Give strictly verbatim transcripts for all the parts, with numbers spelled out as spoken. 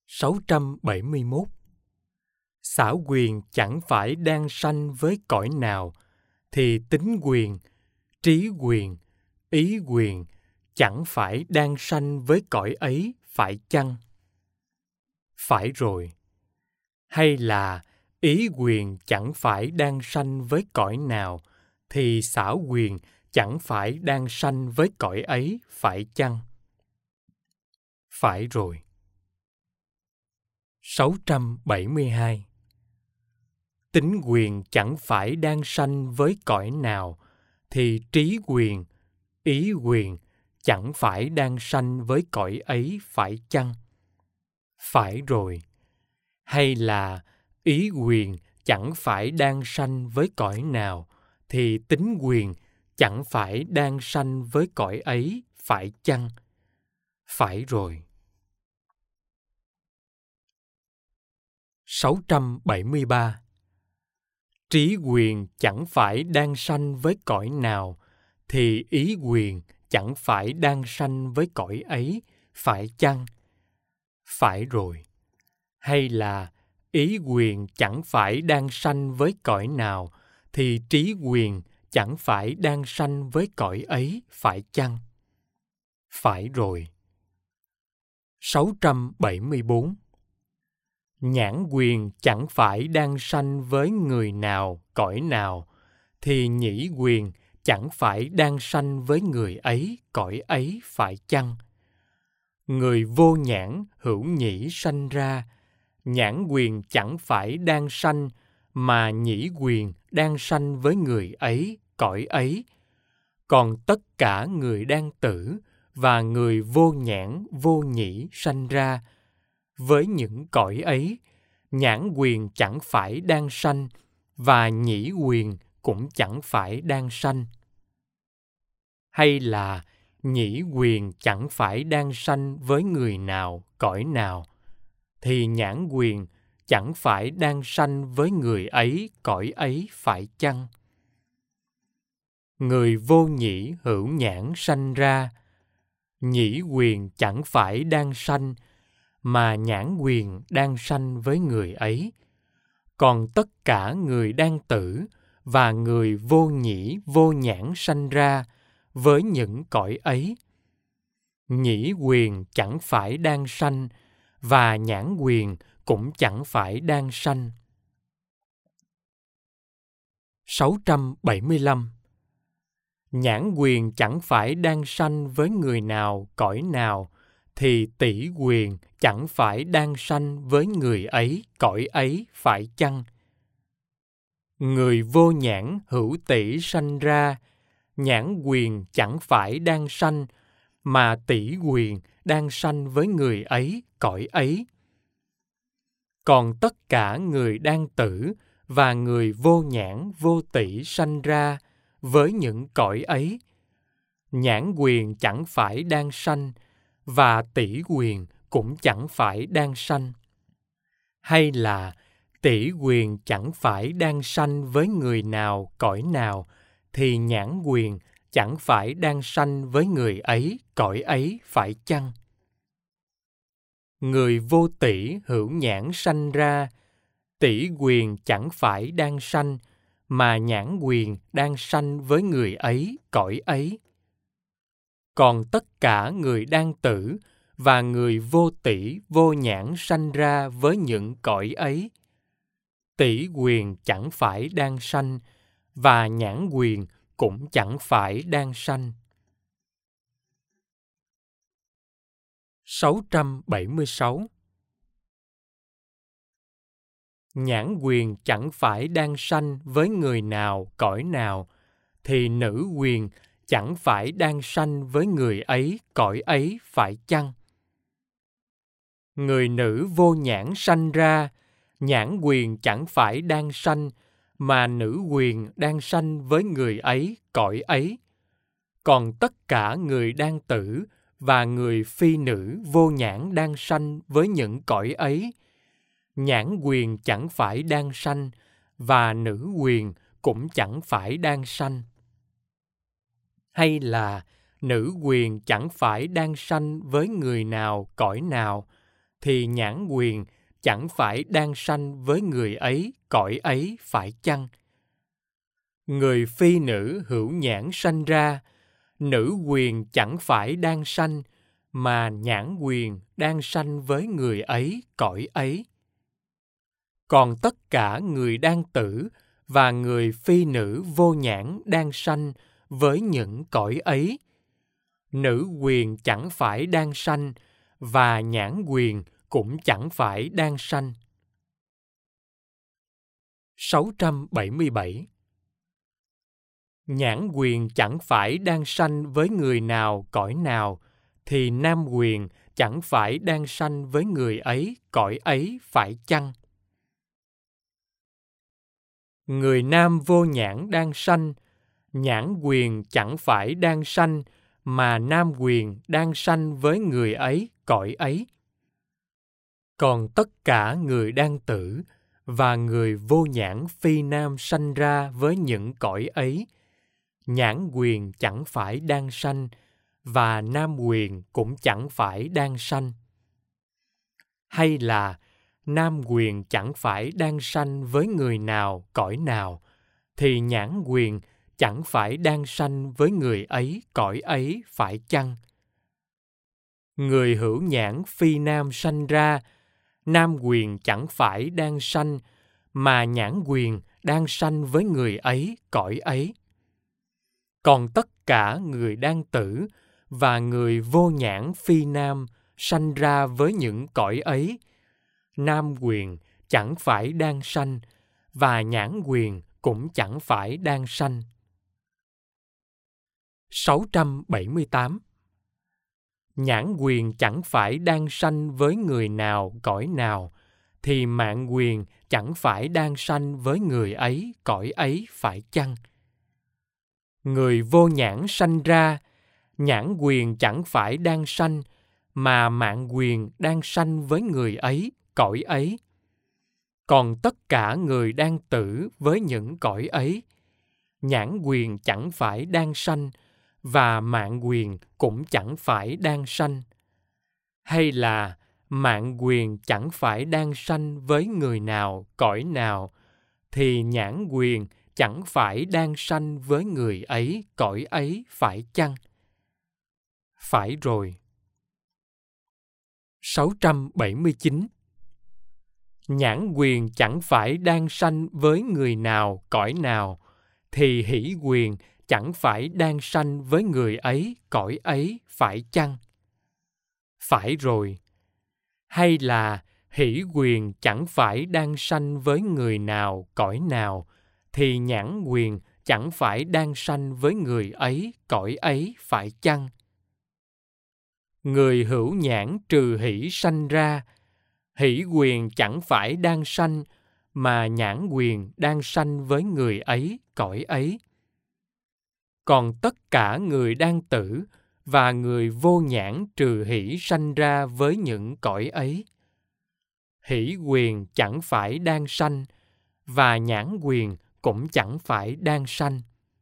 sáu trăm bảy mươi mốt. Xảo quyền chẳng phải đang sanh với cõi nào, thì tính quyền, trí quyền, ý quyền chẳng phải đang sanh với cõi ấy, phải chăng? Phải rồi. Hay là ý quyền chẳng phải đang sanh với cõi nào, thì xảo quyền chẳng phải đang sanh với cõi ấy, phải chăng? Phải rồi. sáu trăm bảy mươi hai. Tính quyền chẳng phải đang sanh với cõi nào, thì trí quyền, ý quyền chẳng phải đang sanh với cõi ấy, phải chăng? Phải rồi. Hay là ý quyền chẳng phải đang sanh với cõi nào, thì tính quyền chẳng phải đang sanh với cõi ấy, phải chăng? Phải rồi. sáu trăm bảy mươi ba. Trí quyền chẳng phải đang sanh với cõi nào, thì ý quyền chẳng phải đang sanh với cõi ấy, phải chăng? Phải rồi. Hay là ý quyền chẳng phải đang sanh với cõi nào, thì trí quyền chẳng phải đang sanh với cõi ấy, phải chăng? Phải rồi. sáu trăm bảy mươi bốn. Nhãn quyền chẳng phải đang sanh với người nào, cõi nào, thì nhĩ quyền chẳng phải đang sanh với người ấy, cõi ấy, phải chăng? Người vô nhãn hữu nhĩ sanh ra, nhãn quyền chẳng phải đang sanh, mà nhĩ quyền đang sanh với người ấy, cõi ấy. Còn tất cả người đang tử và người vô nhãn vô nhĩ sanh ra, với những cõi ấy, nhãn quyền chẳng phải đang sanh, và nhĩ quyền cũng chẳng phải đang sanh. Hay là nhĩ quyền chẳng phải đang sanh với người nào, cõi nào, thì nhãn quyền chẳng phải đang sanh với người ấy, cõi ấy, phải chăng? Người vô nhĩ hữu nhãn sanh ra, nhĩ quyền chẳng phải đang sanh, mà nhãn quyền đang sanh với người ấy. Còn tất cả người đang tử và người vô nhĩ vô nhãn sanh ra, với những cõi ấy, nhĩ quyền chẳng phải đang sanh, và nhãn quyền cũng chẳng phải đang sanh. sáu trăm bảy mươi lăm. Nhãn quyền chẳng phải đang sanh với người nào, cõi nào, thì tỷ quyền chẳng phải đang sanh với người ấy, cõi ấy, phải chăng? Người vô nhãn hữu tỷ sanh ra, nhãn quyền chẳng phải đang sanh, mà tỷ quyền đang sanh với người ấy, cõi ấy. Còn tất cả người đang tử và người vô nhãn vô tỷ sanh ra, với những cõi ấy, nhãn quyền chẳng phải đang sanh, và tỷ quyền cũng chẳng phải đang sanh. Hay là tỷ quyền chẳng phải đang sanh với người nào, cõi nào, thì nhãn quyền chẳng phải đang sanh với người ấy, cõi ấy, phải chăng? Người vô tỷ hữu nhãn sanh ra, tỷ quyền chẳng phải đang sanh, mà nhãn quyền đang sanh với người ấy, cõi ấy. Còn tất cả người đang tử và người vô tỷ vô nhãn sanh ra với những cõi ấy, tỷ quyền chẳng phải đang sanh, và nhãn quyền cũng chẳng phải đang sanh. sáu trăm bảy mươi sáu. Nhãn quyền chẳng phải đang sanh với người nào, cõi nào, thì nữ quyền chẳng phải đang sanh với người ấy, cõi ấy, phải chăng? Người nữ vô nhãn sanh ra, nhãn quyền chẳng phải đang sanh, mà nữ quyền đang sanh với người ấy, cõi ấy. Còn tất cả người đang tử và người phi nữ vô nhãn đang sanh với những cõi ấy, nhãn quyền chẳng phải đang sanh, và nữ quyền cũng chẳng phải đang sanh. Hay là nữ quyền chẳng phải đang sanh với người nào, cõi nào, thì nhãn quyền chẳng phải đang sanh với người ấy, cõi ấy phải chăng? Người phi nữ hữu nhãn sanh ra, nữ quyền chẳng phải đang sanh, mà nhãn quyền đang sanh với người ấy, cõi ấy. Còn tất cả người đang tử và người phi nữ vô nhãn đang sanh với những cõi ấy. Nữ quyền chẳng phải đang sanh, và nhãn quyền cũng chẳng phải đang sanh. sáu trăm bảy mươi bảy. Nhãn quyền chẳng phải đang sanh với người nào, cõi nào, thì nam quyền chẳng phải đang sanh với người ấy, cõi ấy phải chăng? Người nam vô nhãn đang sanh, nhãn quyền chẳng phải đang sanh, mà nam quyền đang sanh với người ấy, cõi ấy. Còn tất cả người đang tử và người vô nhãn phi nam sanh ra với những cõi ấy, nhãn quyền chẳng phải đang sanh, và nam quyền cũng chẳng phải đang sanh. Hay là nam quyền chẳng phải đang sanh với người nào, cõi nào, thì nhãn quyền chẳng phải đang sanh với người ấy, cõi ấy phải chăng? Người hữu nhãn phi nam sanh ra, nam quyền chẳng phải đang sanh, mà nhãn quyền đang sanh với người ấy, cõi ấy. Còn tất cả người đang tử và người vô nhãn phi nam sanh ra với những cõi ấy, nam quyền chẳng phải đang sanh, và nhãn quyền cũng chẳng phải đang sanh. sáu trăm bảy mươi tám. Nhãn quyền chẳng phải đang sanh với người nào, cõi nào, thì mạng quyền chẳng phải đang sanh với người ấy, cõi ấy phải chăng? Người vô nhãn sanh ra, nhãn quyền chẳng phải đang sanh, mà mạng quyền đang sanh với người ấy, cõi ấy. Còn tất cả người đang tử với những cõi ấy, nhãn quyền chẳng phải đang sanh, và mạng quyền cũng chẳng phải đang sanh. Hay là mạng quyền chẳng phải đang sanh với người nào, cõi nào, thì nhãn quyền chẳng phải đang sanh với người ấy, cõi ấy phải chăng? Phải rồi. sáu trăm bảy mươi chín. Nhãn quyền chẳng phải đang sanh với người nào, cõi nào, thì hỷ quyền chẳng phải đang sanh với người ấy, cõi ấy phải chăng? Phải rồi. Hay là hỷ quyền chẳng phải đang sanh với người nào, cõi nào, thì nhãn quyền chẳng phải đang sanh với người ấy, cõi ấy phải chăng? Người hữu nhãn trừ hỷ sanh ra, hỷ quyền chẳng phải đang sanh, mà nhãn quyền đang sanh với người ấy, cõi ấy. Còn tất cả người đang tử và người vô nhãn trừ hỷ sanh ra với những cõi ấy, hỷ quyền chẳng phải đang sanh, và nhãn quyền cũng chẳng phải đang sanh.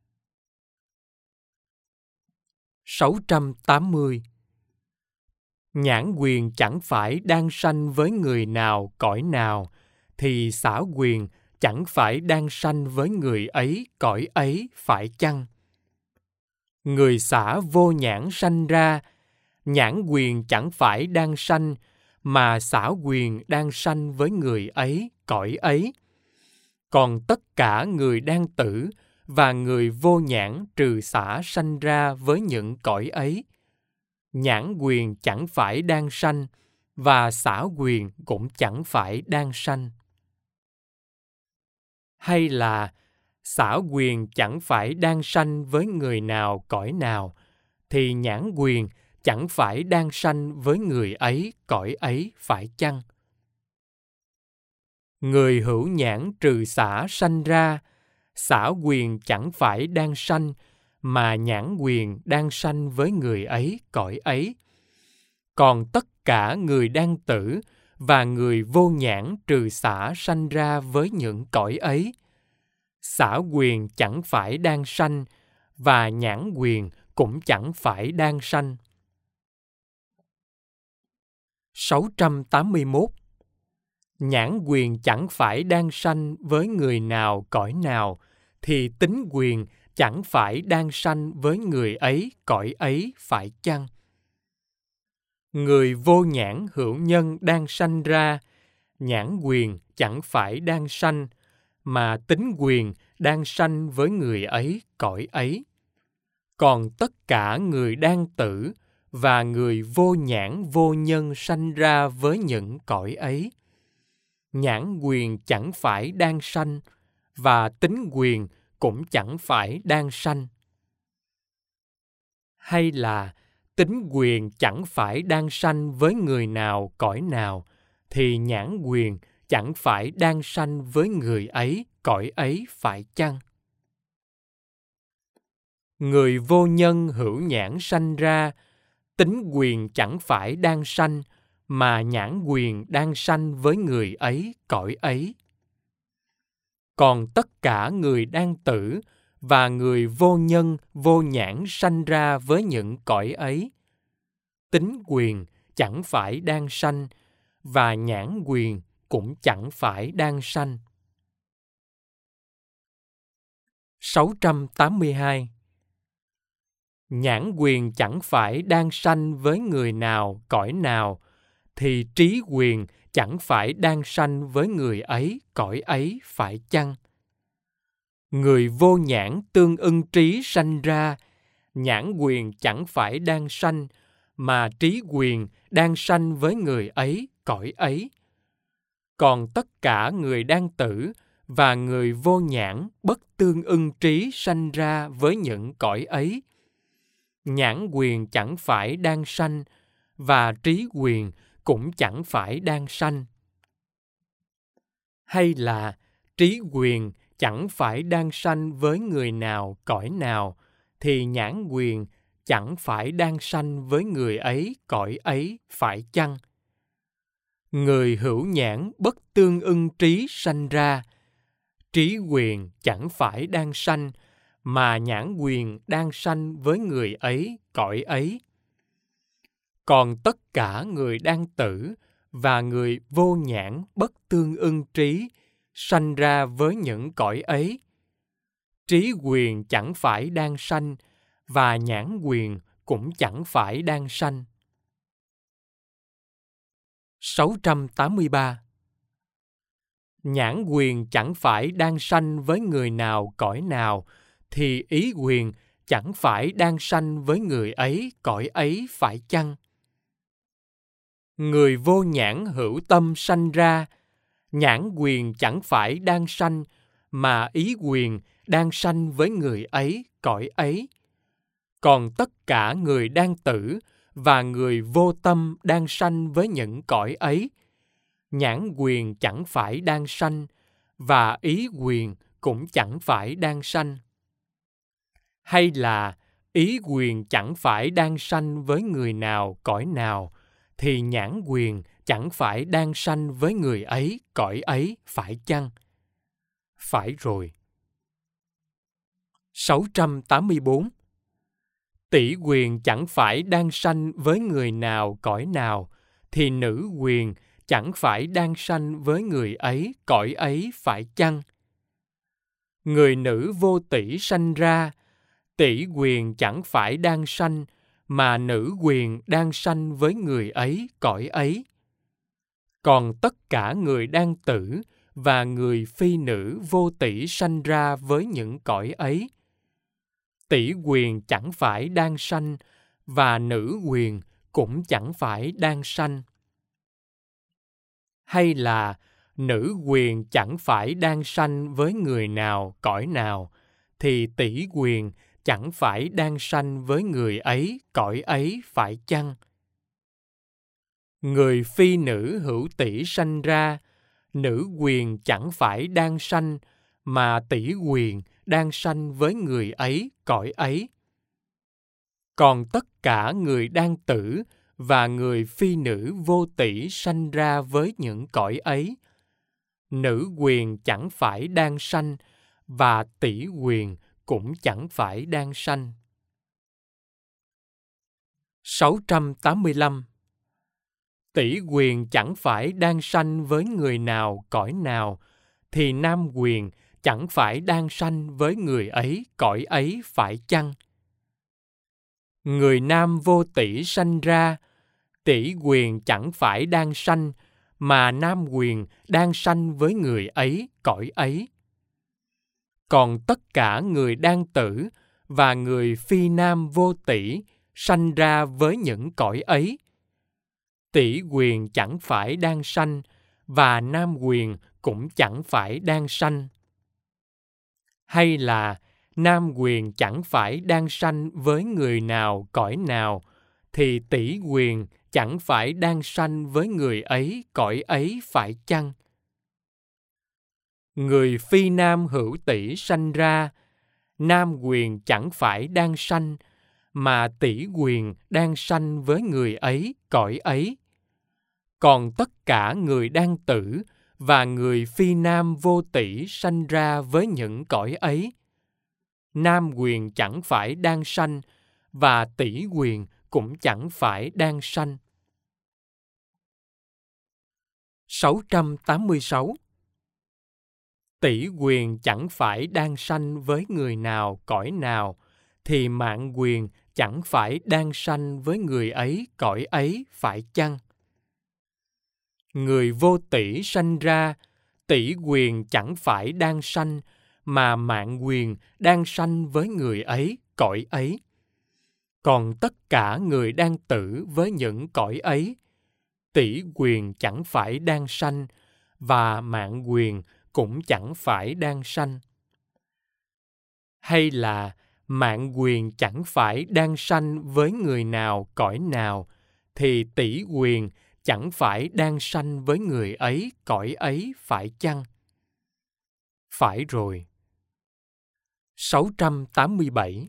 sáu trăm tám mươi. Nhãn quyền chẳng phải đang sanh với người nào, cõi nào, thì xả quyền chẳng phải đang sanh với người ấy, cõi ấy phải chăng? Người xả vô nhãn sanh ra, nhãn quyền chẳng phải đang sanh, mà xả quyền đang sanh với người ấy, cõi ấy. Còn tất cả người đang tử và người vô nhãn trừ xả sanh ra với những cõi ấy, nhãn quyền chẳng phải đang sanh, và xả quyền cũng chẳng phải đang sanh. Hay là xả quyền chẳng phải đang sanh với người nào, cõi nào, thì nhãn quyền chẳng phải đang sanh với người ấy, cõi ấy phải chăng? Người hữu nhãn trừ xả sanh ra, xả quyền chẳng phải đang sanh, mà nhãn quyền đang sanh với người ấy, cõi ấy. Còn tất cả người đang tử và người vô nhãn trừ xả sanh ra với những cõi ấy, xả quyền chẳng phải đang sanh, và nhãn quyền cũng chẳng phải đang sanh. sáu trăm tám mươi mốt. Nhãn quyền chẳng phải đang sanh với người nào cõi nào, thì tính quyền chẳng phải đang sanh với người ấy cõi ấy, phải chăng? Người vô nhãn hữu nhân đang sanh ra, nhãn quyền chẳng phải đang sanh, mà tính quyền đang sanh với người ấy cõi ấy. Còn tất cả người đang tử và người vô nhãn vô nhân sanh ra với những cõi ấy, nhãn quyền chẳng phải đang sanh, và tính quyền cũng chẳng phải đang sanh. Hay là tính quyền chẳng phải đang sanh với người nào cõi nào, thì nhãn quyền chẳng phải đang sanh với người ấy cõi ấy, phải chăng? Người vô nhân hữu nhãn sanh ra, tính quyền chẳng phải đang sanh, mà nhãn quyền đang sanh với người ấy cõi ấy. Còn tất cả người đang tử và người vô nhân vô nhãn sanh ra với những cõi ấy, tính quyền chẳng phải đang sanh, và nhãn quyền cũng chẳng phải đang sanh. sáu trăm tám mươi hai. Nhãn quyền chẳng phải đang sanh với người nào cõi nào, thì trí quyền chẳng phải đang sanh với người ấy cõi ấy, phải chăng? Người vô nhãn tương ưng trí sanh ra, nhãn quyền chẳng phải đang sanh, mà trí quyền đang sanh với người ấy cõi ấy. Còn tất cả người đang tử và người vô nhãn bất tương ưng trí sanh ra với những cõi ấy, nhãn quyền chẳng phải đang sanh, và trí quyền cũng chẳng phải đang sanh. Hay là trí quyền chẳng phải đang sanh với người nào cõi nào, thì nhãn quyền chẳng phải đang sanh với người ấy cõi ấy, phải chăng? Người hữu nhãn bất tương ưng trí sanh ra, trí quyền chẳng phải đang sanh, mà nhãn quyền đang sanh với người ấy cõi ấy. Còn tất cả người đang tử và người vô nhãn bất tương ưng trí sanh ra với những cõi ấy, trí quyền chẳng phải đang sanh, và nhãn quyền cũng chẳng phải đang sanh. sáu trăm tám mươi ba. Nhãn quyền chẳng phải đang sanh với người nào cõi nào, thì ý quyền chẳng phải đang sanh với người ấy cõi ấy, phải chăng? Người vô nhãn hữu tâm sanh ra, nhãn quyền chẳng phải đang sanh, mà ý quyền đang sanh với người ấy cõi ấy. Còn tất cả người đang tử và người vô tâm đang sanh với những cõi ấy, nhãn quyền chẳng phải đang sanh, và ý quyền cũng chẳng phải đang sanh. Hay là ý quyền chẳng phải đang sanh với người nào cõi nào, thì nhãn quyền chẳng phải đang sanh với người ấy cõi ấy, phải chăng? Phải rồi. sáu trăm tám mươi bốn. Tỷ quyền chẳng phải đang sanh với người nào cõi nào, thì nữ quyền chẳng phải đang sanh với người ấy cõi ấy, phải chăng? Người nữ vô tỷ sanh ra, tỷ quyền chẳng phải đang sanh, mà nữ quyền đang sanh với người ấy cõi ấy. Còn tất cả người đang tử và người phi nữ vô tỷ sanh ra với những cõi ấy, tỷ quyền chẳng phải đang sanh, và nữ quyền cũng chẳng phải đang sanh. Hay là nữ quyền chẳng phải đang sanh với người nào cõi nào, thì tỷ quyền chẳng phải đang sanh với người ấy cõi ấy, phải chăng? Người phi nữ hữu tỷ sanh ra, nữ quyền chẳng phải đang sanh, mà tỷ quyền đang sanh với người ấy cõi ấy. Còn tất cả người đang tử và người phi nữ vô tỷ sanh ra với những cõi ấy, nữ quyền chẳng phải đang sanh, và tỷ quyền cũng chẳng phải đang sanh. sáu trăm tám mươi lăm. tỷ quyền chẳng phải đang sanh với người nào cõi nào, thì nam quyền chẳng phải đang sanh với người ấy cõi ấy phải chăng? Người nam vô tỷ sanh ra, tỷ quyền chẳng phải đang sanh, mà nam quyền đang sanh với người ấy cõi ấy. Còn tất cả người đang tử và người phi nam vô tỷ sanh ra với những cõi ấy. Tỷ quyền chẳng phải đang sanh, và nam quyền cũng chẳng phải đang sanh. Hay là nam quyền chẳng phải đang sanh với người nào cõi nào, thì tỷ quyền chẳng phải đang sanh với người ấy cõi ấy phải chăng? Người phi nam hữu tỷ sanh ra, nam quyền chẳng phải đang sanh, mà tỷ quyền đang sanh với người ấy cõi ấy. Còn tất cả người đang tử và người phi nam vô tỷ sanh ra với những cõi ấy. Nam quyền chẳng phải đang sanh, và tỷ quyền cũng chẳng phải đang sanh. sáu trăm tám mươi sáu. Tỷ quyền chẳng phải đang sanh với người nào cõi nào, thì mạng quyền chẳng phải đang sanh với người ấy cõi ấy phải chăng? Người vô tỷ sanh ra, tỷ quyền chẳng phải đang sanh, mà mạng quyền đang sanh với người ấy cõi ấy. Còn tất cả người đang tử với những cõi ấy, tỷ quyền chẳng phải đang sanh, và mạng quyền cũng chẳng phải đang sanh. Hay là mạng quyền chẳng phải đang sanh với người nào cõi nào, thì tỷ quyền chẳng phải đang sanh với người ấy cõi ấy phải chăng? Phải rồi. sáu trăm tám mươi bảy.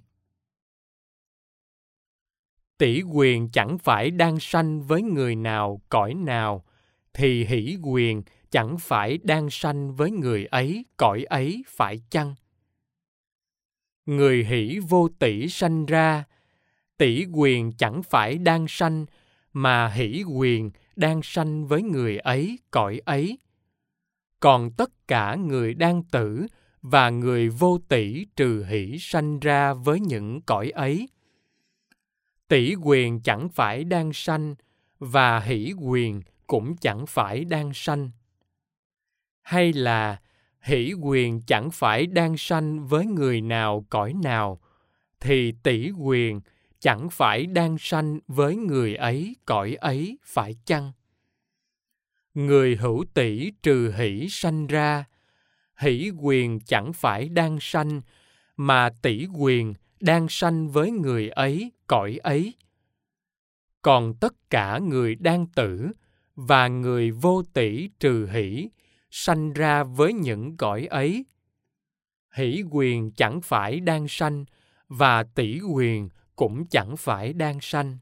Tỷ quyền chẳng phải đang sanh với người nào cõi nào, thì hỷ quyền chẳng phải đang sanh với người ấy cõi ấy phải chăng? Người hỷ vô tỷ sanh ra, tỷ quyền chẳng phải đang sanh, mà hỷ quyền đang sanh với người ấy cõi ấy. Còn tất cả người đang tử và người vô tỷ trừ hỷ sanh ra với những cõi ấy. Tỷ quyền chẳng phải đang sanh, và hỷ quyền cũng chẳng phải đang sanh. Hay là hỷ quyền chẳng phải đang sanh với người nào cõi nào, thì tỷ quyền chẳng phải đang sanh với người ấy cõi ấy phải chăng? Người hữu tỷ trừ hỷ sanh ra, hỷ quyền chẳng phải đang sanh, mà tỷ quyền đang sanh với người ấy cõi ấy. Còn tất cả người đang tử và người vô tỷ trừ hỷ sanh ra với những cõi ấy. Hỷ quyền chẳng phải đang sanh, và tỷ quyền cũng chẳng phải đang sanh.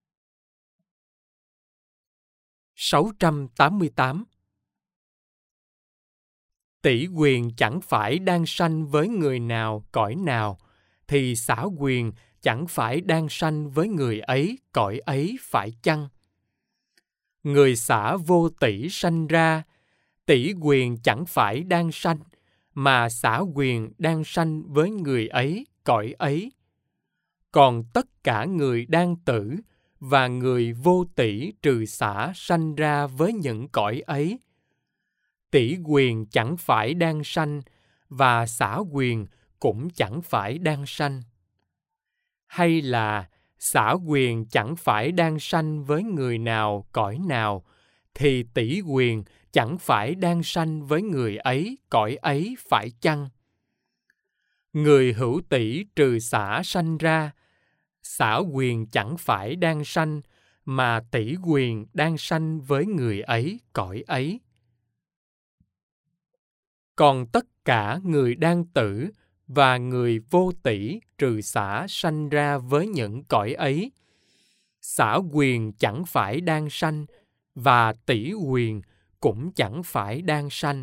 sáu trăm tám mươi tám. Tỷ quyền chẳng phải đang sanh với người nào cõi nào, thì xả quyền chẳng phải đang sanh với người ấy cõi ấy phải chăng? Người xả vô tỷ sanh ra, tỷ quyền chẳng phải đang sanh, mà xả quyền đang sanh với người ấy cõi ấy. Còn tất cả người đang tử và người vô tỷ trừ xả sanh ra với những cõi ấy. Tỷ quyền chẳng phải đang sanh, và xả quyền cũng chẳng phải đang sanh. Hay là xả quyền chẳng phải đang sanh với người nào cõi nào, thì tỷ quyền chẳng phải đang sanh với người ấy cõi ấy phải chăng? Người hữu tỷ trừ xả sanh ra, xả quyền chẳng phải đang sanh, mà tỷ quyền đang sanh với người ấy cõi ấy. Còn tất cả người đang tử và người vô tỷ trừ xả sanh ra với những cõi ấy. Xả quyền chẳng phải đang sanh, và tỷ quyền cũng chẳng phải đang sanh.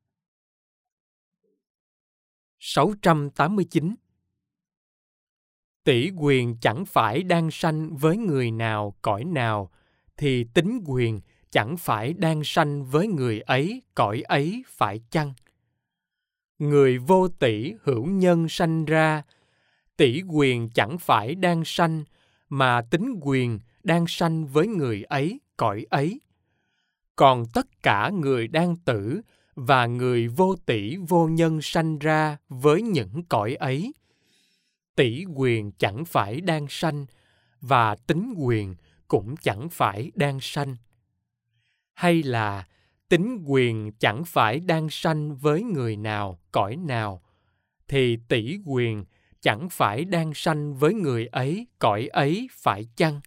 sáu trăm tám mươi chín. Tỷ quyền chẳng phải đang sanh với người nào cõi nào, thì tính quyền chẳng phải đang sanh với người ấy, cõi ấy phải chăng? Người vô tỷ hữu nhân sanh ra, tỷ quyền chẳng phải đang sanh, mà tính quyền đang sanh với người ấy, cõi ấy. Còn tất cả người đang tử và người vô tỷ vô nhân sanh ra với những cõi ấy, tỷ quyền chẳng phải đang sanh, và tính quyền cũng chẳng phải đang sanh. Hay là tính quyền chẳng phải đang sanh với người nào, cõi nào, thì tỷ quyền chẳng phải đang sanh với người ấy, cõi ấy phải chăng?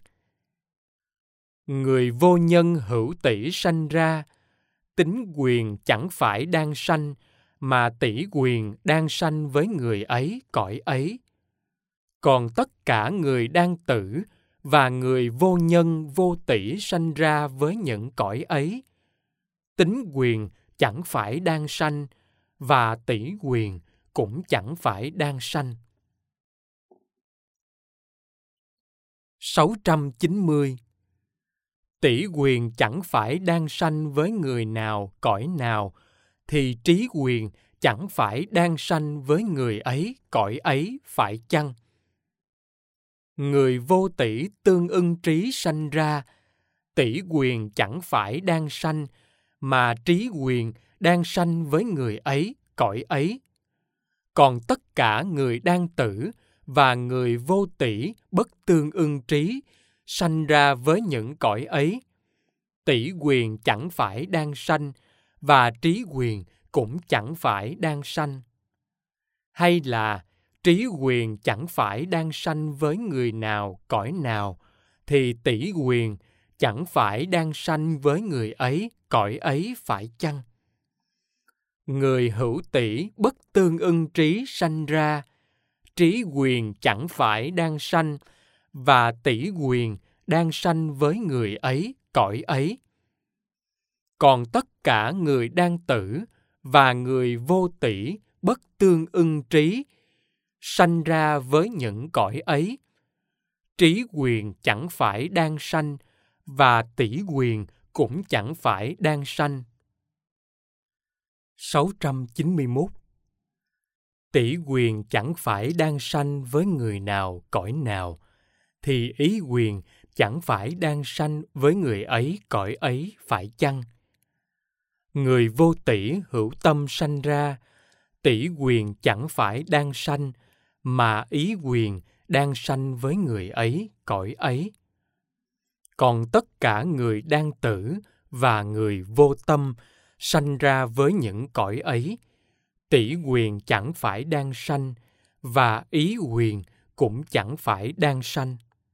Người vô nhân hữu tỷ sanh ra, tính quyền chẳng phải đang sanh, mà tỷ quyền đang sanh với người ấy, cõi ấy. Còn tất cả người đang tử và người vô nhân vô tỷ sanh ra với những cõi ấy, tính quyền chẳng phải đang sanh, và tỷ quyền cũng chẳng phải đang sanh. sáu trăm chín mươi. Tỷ quyền chẳng phải đang sanh với người nào, cõi nào, thì trí quyền chẳng phải đang sanh với người ấy, cõi ấy phải chăng? Người vô tỷ tương ưng trí sanh ra, tỷ quyền chẳng phải đang sanh, mà trí quyền đang sanh với người ấy, cõi ấy. Còn tất cả người đang tử và người vô tỷ bất tương ưng trí sanh ra với những cõi ấy, tỷ quyền chẳng phải đang sanh, và trí quyền cũng chẳng phải đang sanh. Hay là trí quyền chẳng phải đang sanh với người nào, cõi nào, thì tỷ quyền chẳng phải đang sanh với người ấy, cõi ấy phải chăng? Người hữu tỷ bất tương ưng trí sanh ra, trí quyền chẳng phải đang sanh, và tỷ quyền đang sanh với người ấy, cõi ấy. Còn tất cả người đang tử và người vô tỷ bất tương ưng trí sanh ra với những cõi ấy, trí quyền chẳng phải đang sanh, và tỷ quyền cũng chẳng phải đang sanh. sáu trăm chín mươi mốt. Tỷ quyền chẳng phải đang sanh với người nào, cõi nào, thì ý quyền chẳng phải đang sanh với người ấy, cõi ấy phải chăng? Người vô tỷ hữu tâm sanh ra, tỷ quyền chẳng phải đang sanh, mà ý quyền đang sanh với người ấy, cõi ấy. Còn tất cả người đang tử và người vô tâm sanh ra với những cõi ấy, tỷ quyền chẳng phải đang sanh, và ý quyền cũng chẳng phải đang sanh.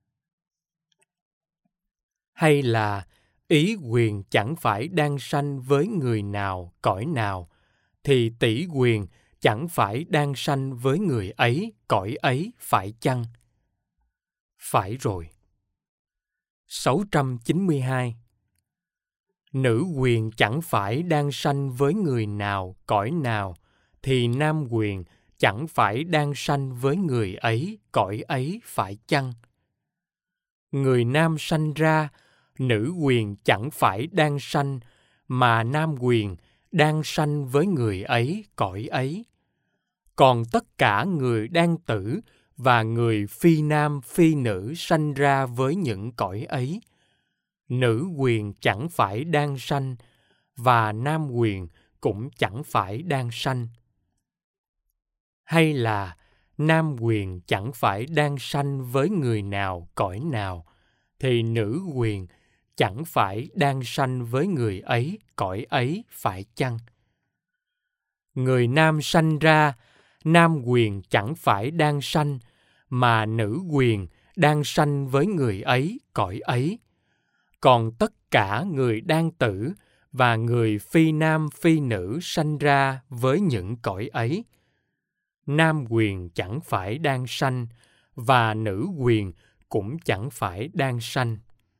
Hay là ý quyền chẳng phải đang sanh với người nào, cõi nào, thì tỷ quyền chẳng phải đang sanh với người ấy, cõi ấy phải chăng? Phải rồi. sáu trăm chín mươi hai. Nữ quyền chẳng phải đang sanh với người nào, cõi nào, thì nam quyền chẳng phải đang sanh với người ấy, cõi ấy phải chăng? Người nam sanh ra, nữ quyền chẳng phải đang sanh, mà nam quyền đang sanh với người ấy, cõi ấy. Còn tất cả người đang tử và người phi nam phi nữ sanh ra với những cõi ấy, nữ quyền chẳng phải đang sanh, và nam quyền cũng chẳng phải đang sanh. Hay là nam quyền chẳng phải đang sanh với người nào, cõi nào, thì nữ quyền chẳng phải đang sanh với người ấy, cõi ấy phải chăng? Người nam sanh ra, nam quyền chẳng phải đang sanh, mà nữ quyền đang sanh với người ấy, cõi ấy. Còn tất cả người đang tử và người phi nam phi nữ sanh ra với những cõi ấy, nam quyền chẳng phải đang sanh, và nữ quyền cũng chẳng phải đang sanh.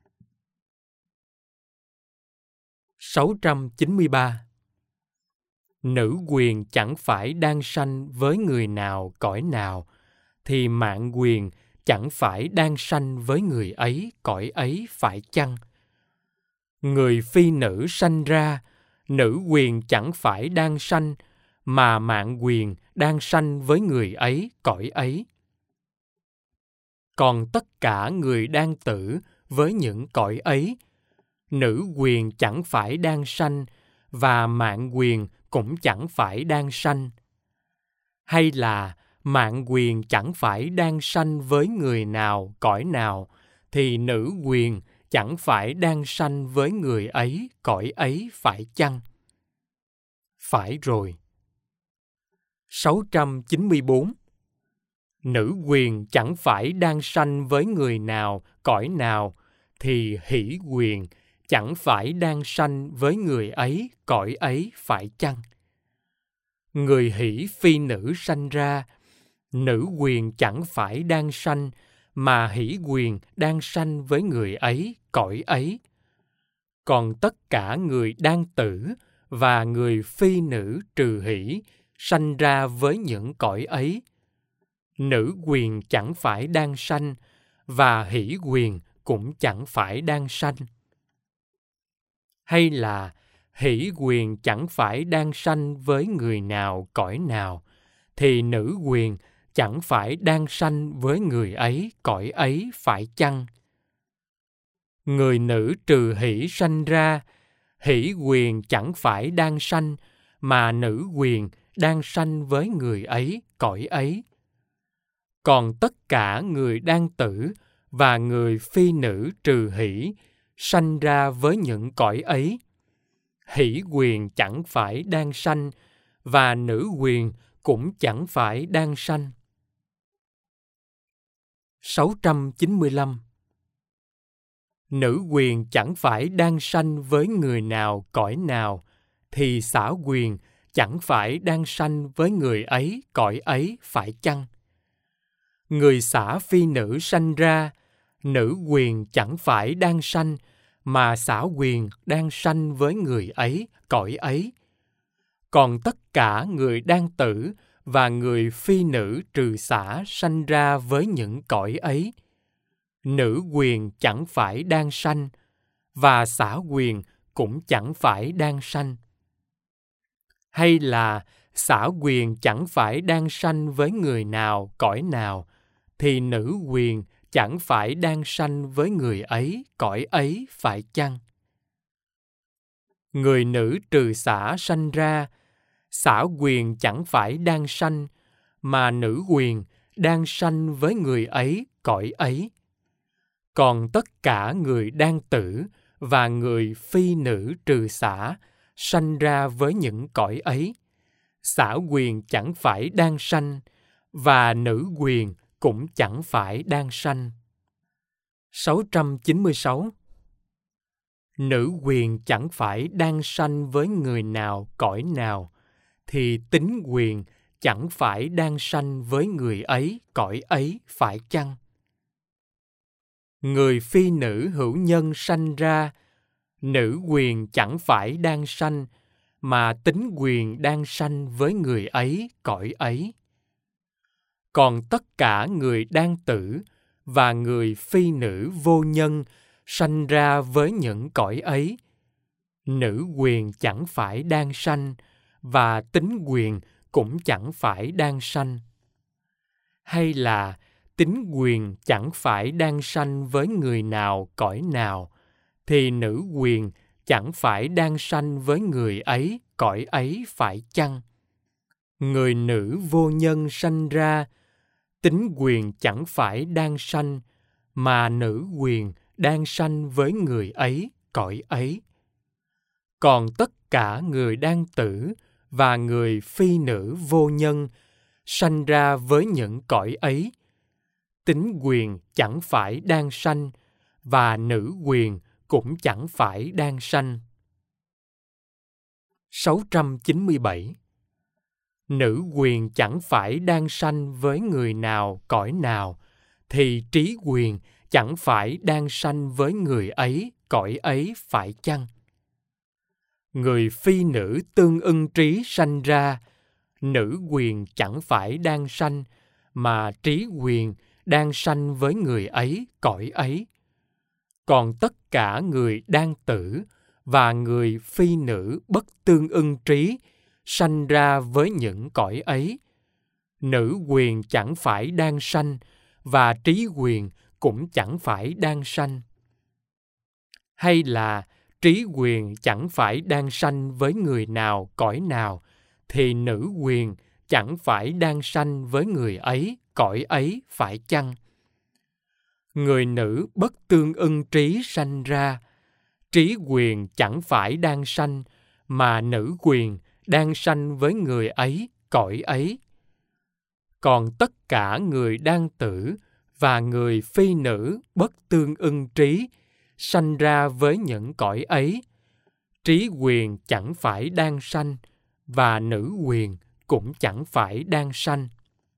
sáu trăm chín mươi ba. Nữ quyền chẳng phải đang sanh với người nào, cõi nào, thì mạng quyền chẳng phải đang sanh với người ấy, cõi ấy phải chăng? Người phi nữ sanh ra, nữ quyền chẳng phải đang sanh, mà mạng quyền đang sanh với người ấy, cõi ấy. Còn tất cả người đang tử với những cõi ấy, nữ quyền chẳng phải đang sanh, và mạng quyền cũng chẳng phải đang sanh. Hay là mạng quyền chẳng phải đang sanh với người nào, cõi nào, thì nữ quyền chẳng phải đang sanh với người ấy, cõi ấy, phải chăng? Phải rồi. sáu trăm chín mươi bốn. Nữ quyền chẳng phải đang sanh với người nào, cõi nào, thì hỷ quyền chẳng phải đang sanh với người ấy, cõi ấy, phải chăng? Người hỷ phi nữ sanh ra, nữ quyền chẳng phải đang sanh, mà hỷ quyền đang sanh với người ấy, cõi ấy. Còn tất cả người đang tử và người phi nữ trừ hỷ sanh ra với những cõi ấy, nữ quyền chẳng phải đang sanh, và hỷ quyền cũng chẳng phải đang sanh. Hay là hỷ quyền chẳng phải đang sanh với người nào, cõi nào, thì nữ quyền chẳng phải đang sanh với người ấy, cõi ấy, phải chăng? Người nữ trừ hỷ sanh ra, hỷ quyền chẳng phải đang sanh, mà nữ quyền đang sanh với người ấy, cõi ấy. Còn tất cả người đang tử và người phi nữ trừ hỷ sanh ra với những cõi ấy, hỷ quyền chẳng phải đang sanh, và nữ quyền cũng chẳng phải đang sanh. sáu trăm chín mươi lăm. Nữ quyền chẳng phải đang sanh với người nào, cõi nào, thì xả quyền chẳng phải đang sanh với người ấy, cõi ấy, phải chăng? Người xả phi nữ sanh ra, nữ quyền chẳng phải đang sanh, mà xả quyền đang sanh với người ấy, cõi ấy. Còn tất cả người đang tử và người phi nữ trừ xả sanh ra với những cõi ấy, nữ quyền chẳng phải đang sanh, và xả quyền cũng chẳng phải đang sanh. Hay là xả quyền chẳng phải đang sanh với người nào, cõi nào, thì nữ quyền chẳng phải đang sanh với người ấy, cõi ấy, phải chăng? Người nữ trừ xả sanh ra, xả quyền chẳng phải đang sanh, mà nữ quyền đang sanh với người ấy, cõi ấy. Còn tất cả người đang tử và người phi nữ trừ xả sanh ra với những cõi ấy, xả quyền chẳng phải đang sanh, và nữ quyền cũng chẳng phải đang sanh. sáu trăm chín mươi sáu. Nữ quyền chẳng phải đang sanh với người nào, cõi nào, thì tính quyền chẳng phải đang sanh với người ấy, cõi ấy, phải chăng? Người phi nữ hữu nhân sanh ra, nữ quyền chẳng phải đang sanh, mà tính quyền đang sanh với người ấy, cõi ấy. Còn tất cả người đang tử và người phi nữ vô nhân sanh ra với những cõi ấy, nữ quyền chẳng phải đang sanh, và tính quyền cũng chẳng phải đang sanh. Hay là tính quyền chẳng phải đang sanh với người nào, cõi nào, thì nữ quyền chẳng phải đang sanh với người ấy, cõi ấy, phải chăng? Người nữ vô nhân sanh ra, tính quyền chẳng phải đang sanh, mà nữ quyền đang sanh với người ấy, cõi ấy. Còn tất cả người đang tử và người phi nữ vô nhân sanh ra với những cõi ấy, tính quyền chẳng phải đang sanh, và nữ quyền cũng chẳng phải đang sanh. sáu trăm chín mươi bảy. Nữ quyền chẳng phải đang sanh với người nào, cõi nào, thì trí quyền chẳng phải đang sanh với người ấy, cõi ấy, phải chăng? Người phi nữ tương ưng trí sanh ra, nữ quyền chẳng phải đang sanh, mà trí quyền đang sanh với người ấy, cõi ấy. Còn tất cả người đang tử và người phi nữ bất tương ưng trí sanh ra với những cõi ấy. Nữ quyền chẳng phải đang sanh, và trí quyền cũng chẳng phải đang sanh. Hay là trí quyền chẳng phải đang sanh với người nào, cõi nào, thì nữ quyền chẳng phải đang sanh với người ấy, cõi ấy, phải chăng? Người nữ bất tương ưng trí sanh ra, trí quyền chẳng phải đang sanh, mà nữ quyền đang sanh với người ấy, cõi ấy. Còn tất cả người đang tử và người phi nữ bất tương ưng trí sanh ra với những cõi ấy, trí quyền chẳng phải đang sanh, và nữ quyền cũng chẳng phải đang sanh.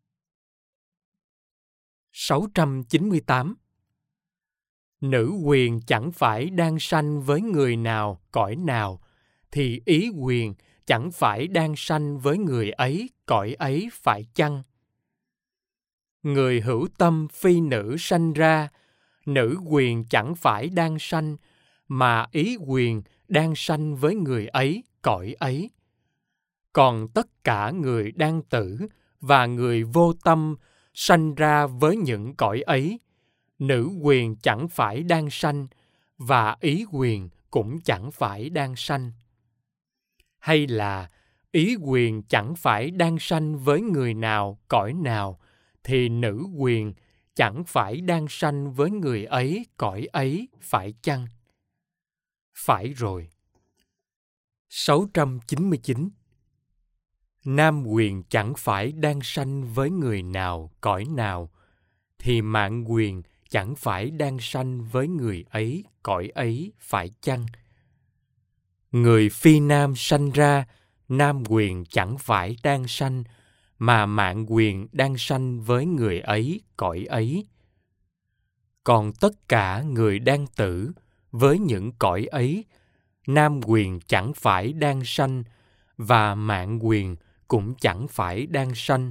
sáu trăm chín mươi tám. Nữ quyền chẳng phải đang sanh với người nào, cõi nào, thì ý quyền chẳng phải đang sanh với người ấy, cõi ấy, phải chăng? Người hữu tâm phi nữ sanh ra, nữ quyền chẳng phải đang sanh, mà ý quyền đang sanh với người ấy, cõi ấy. Còn tất cả người đang tử và người vô tâm sanh ra với những cõi ấy, nữ quyền chẳng phải đang sanh, và ý quyền cũng chẳng phải đang sanh. Hay là ý quyền chẳng phải đang sanh với người nào, cõi nào, thì nữ quyền chẳng phải đang sanh với người ấy, cõi ấy, phải chăng? Phải rồi. sáu trăm chín mươi chín. Nam quyền chẳng phải đang sanh với người nào, cõi nào, thì mạng quyền chẳng phải đang sanh với người ấy, cõi ấy, phải chăng? Người phi nam sanh ra, nam quyền chẳng phải đang sanh, mà mạng quyền đang sanh với người ấy, cõi ấy. Còn tất cả người đang tử với những cõi ấy, nam quyền chẳng phải đang sanh, và mạng quyền cũng chẳng phải đang sanh.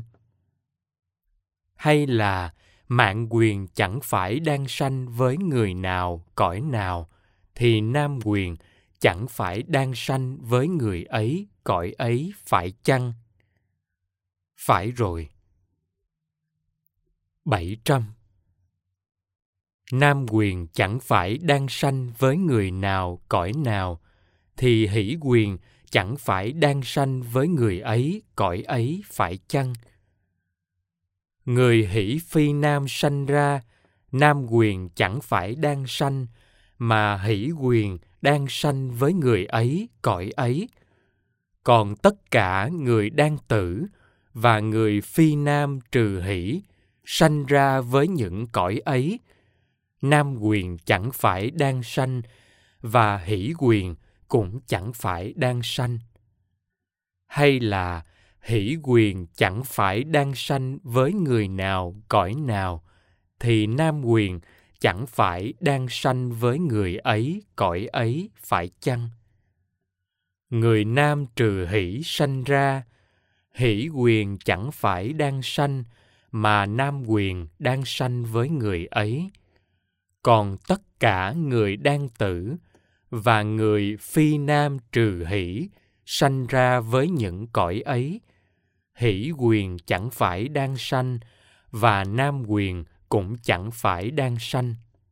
Hay là mạng quyền chẳng phải đang sanh với người nào, cõi nào, thì nam quyền chẳng phải đang sanh với người ấy, cõi ấy, phải chăng? Phải rồi. bảy trăm. Nam quyền chẳng phải đang sanh với người nào, cõi nào, thì hỷ quyền chẳng phải đang sanh với người ấy, cõi ấy, phải chăng? Người hỷ phi nam sanh ra, nam quyền chẳng phải đang sanh, mà hỷ quyền đang sanh với người ấy, cõi ấy. Còn tất cả người đang tử và người phi nam trừ hỷ sanh ra với những cõi ấy, nam quyền chẳng phải đang sanh, và hỷ quyền cũng chẳng phải đang sanh. Hay là hỷ quyền chẳng phải đang sanh với người nào, cõi nào, thì nam quyền chẳng phải đang sanh với người ấy, cõi ấy, phải chăng? Người nam trừ hỷ sanh ra, hỷ quyền chẳng phải đang sanh, mà nam quyền đang sanh với người ấy. Còn tất cả người đang tử và người phi nam trừ hỷ sanh ra với những cõi ấy, hỷ quyền chẳng phải đang sanh, và nam quyền cũng chẳng phải đang sanh.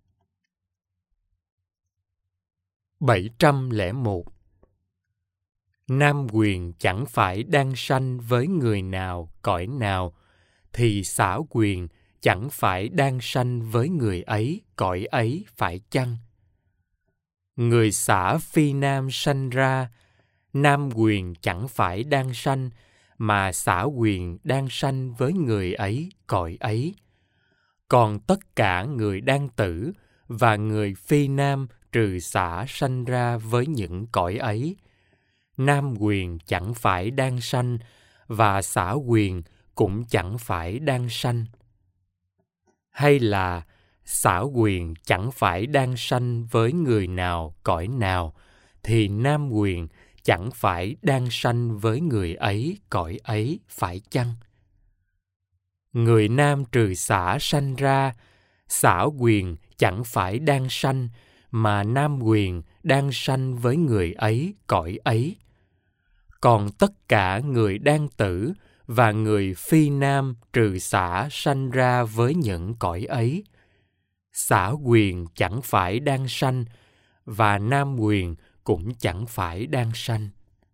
bảy trăm lẻ một. Nam quyền chẳng phải đang sanh với người nào, cõi nào, thì xả quyền chẳng phải đang sanh với người ấy, cõi ấy, phải chăng? Người xả phi nam sanh ra, nam quyền chẳng phải đang sanh, mà xả quyền đang sanh với người ấy, cõi ấy. Còn tất cả người đang tử và người phi nam trừ xả sanh ra với những cõi ấy, nam quyền chẳng phải đang sanh, và xả quyền cũng chẳng phải đang sanh. Hay là xả quyền chẳng phải đang sanh với người nào, cõi nào, thì nam quyền chẳng phải đang sanh với người ấy, cõi ấy, phải chăng? Người nam trừ xả sanh ra, xả quyền chẳng phải đang sanh, mà nam quyền đang sanh với người ấy cõi ấy. Còn tất cả người đang tử và người phi nam trừ xả sanh ra với những cõi ấy. Xả quyền chẳng phải đang sanh, và nam quyền cũng chẳng phải đang sanh.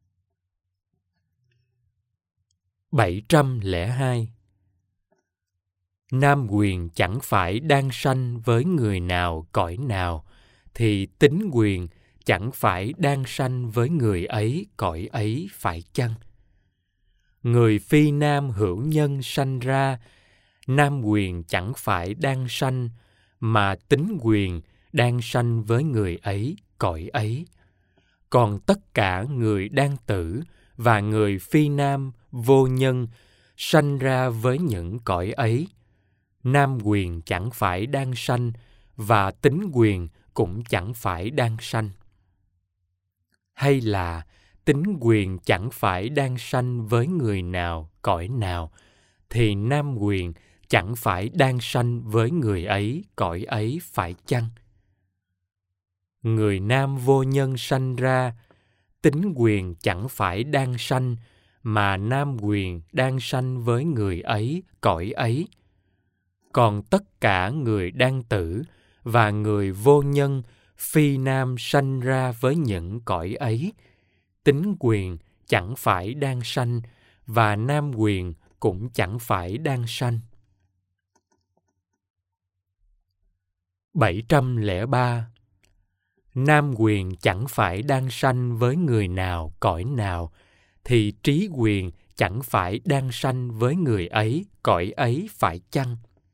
bảy trăm lẻ hai. Nam quyền chẳng phải đang sanh với người nào cõi nào, thì tính quyền chẳng phải đang sanh với người ấy cõi ấy phải chăng? Người phi nam hữu nhân sanh ra, nam quyền chẳng phải đang sanh, mà tính quyền đang sanh với người ấy cõi ấy. Còn tất cả người đang tử và người phi nam vô nhân sanh ra với những cõi ấy. Nam quyền chẳng phải đang sanh, và tính quyền cũng chẳng phải đang sanh. Hay là tính quyền chẳng phải đang sanh với người nào cõi nào, thì nam quyền chẳng phải đang sanh với người ấy cõi ấy phải chăng? Người nam vô nhân sanh ra, tính quyền chẳng phải đang sanh, mà nam quyền đang sanh với người ấy cõi ấy. Còn tất cả người đang tử và người vô nhân phi nam sanh ra với những cõi ấy, tính quyền chẳng phải đang sanh, và nam quyền cũng chẳng phải đang sanh. bảy trăm lẻ ba. Nam quyền chẳng phải đang sanh với người nào cõi nào, thì trí quyền chẳng phải đang sanh với người ấy cõi ấy phải chăng?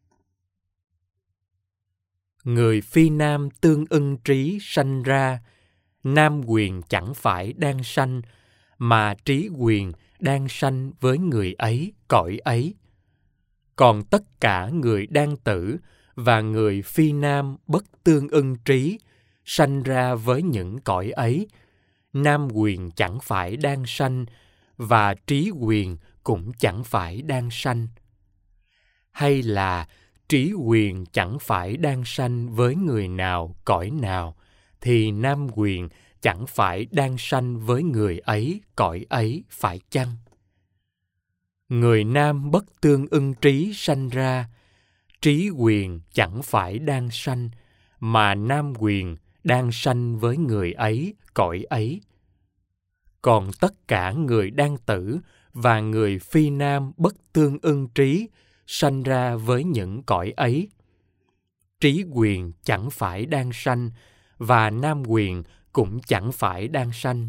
Người phi nam tương ưng trí sanh ra, nam quyền chẳng phải đang sanh, mà trí quyền đang sanh với người ấy cõi ấy. Còn tất cả người đang tử và người phi nam bất tương ưng trí sanh ra với những cõi ấy, nam quyền chẳng phải đang sanh, và trí quyền cũng chẳng phải đang sanh. Hay là trí quyền chẳng phải đang sanh với người nào cõi nào, thì nam quyền chẳng phải đang sanh với người ấy cõi ấy phải chăng? Người nam bất tương ưng trí sanh ra, trí quyền chẳng phải đang sanh, mà nam quyền đang sanh với người ấy cõi ấy. Còn tất cả người đang tử và người phi nam bất tương ưng trí sanh ra với những cõi ấy. Trí quyền chẳng phải đang sanh, và nam quyền cũng chẳng phải đang sanh.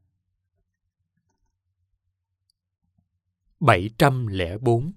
bảy trăm lẻ bốn.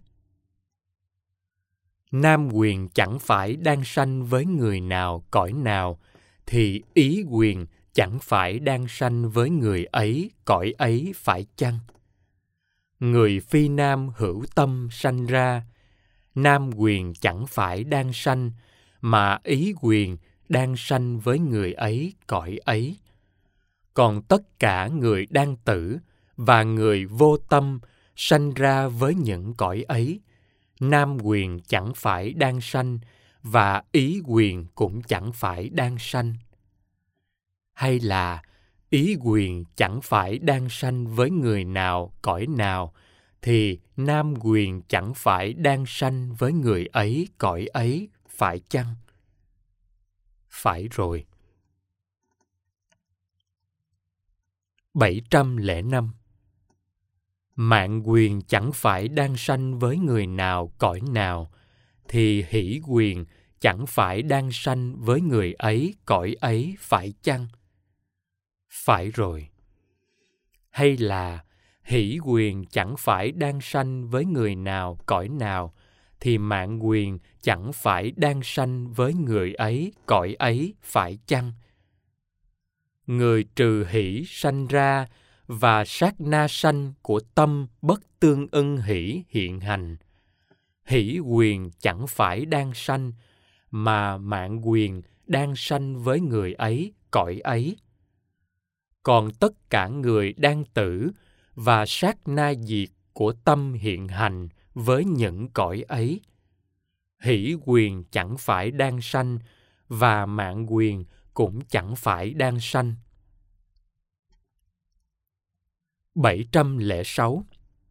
Nam quyền chẳng phải đang sanh với người nào cõi nào, thì ý quyền chẳng phải đang sanh với người ấy cõi ấy phải chăng? Người phi nam hữu tâm sanh ra, nam quyền chẳng phải đang sanh, mà ý quyền đang sanh với người ấy cõi ấy. Còn tất cả người đang tử và người vô tâm sanh ra với những cõi ấy, nam quyền chẳng phải đang sanh, và ý quyền cũng chẳng phải đang sanh. Hay là ý quyền chẳng phải đang sanh với người nào cõi nào, thì nam quyền chẳng phải đang sanh với người ấy cõi ấy phải chăng? Phải rồi. bảy trăm lẻ năm. Mạng quyền chẳng phải đang sanh với người nào cõi nào, thì hỷ quyền chẳng phải đang sanh với người ấy cõi ấy phải chăng? Phải rồi. Hay là hỷ quyền chẳng phải đang sanh với người nào cõi nào, thì mạng quyền chẳng phải đang sanh với người ấy cõi ấy phải chăng? Người trừ hỷ sanh ra, và sát na sanh của tâm bất tương ưng hỷ hiện hành. Hỷ quyền chẳng phải đang sanh, mà mạng quyền đang sanh với người ấy cõi ấy. Còn tất cả người đang tử và sát na diệt của tâm hiện hành với những cõi ấy. Hỷ quyền chẳng phải đang sanh, và mạng quyền cũng chẳng phải đang sanh. bảy trăm lẻ sáu.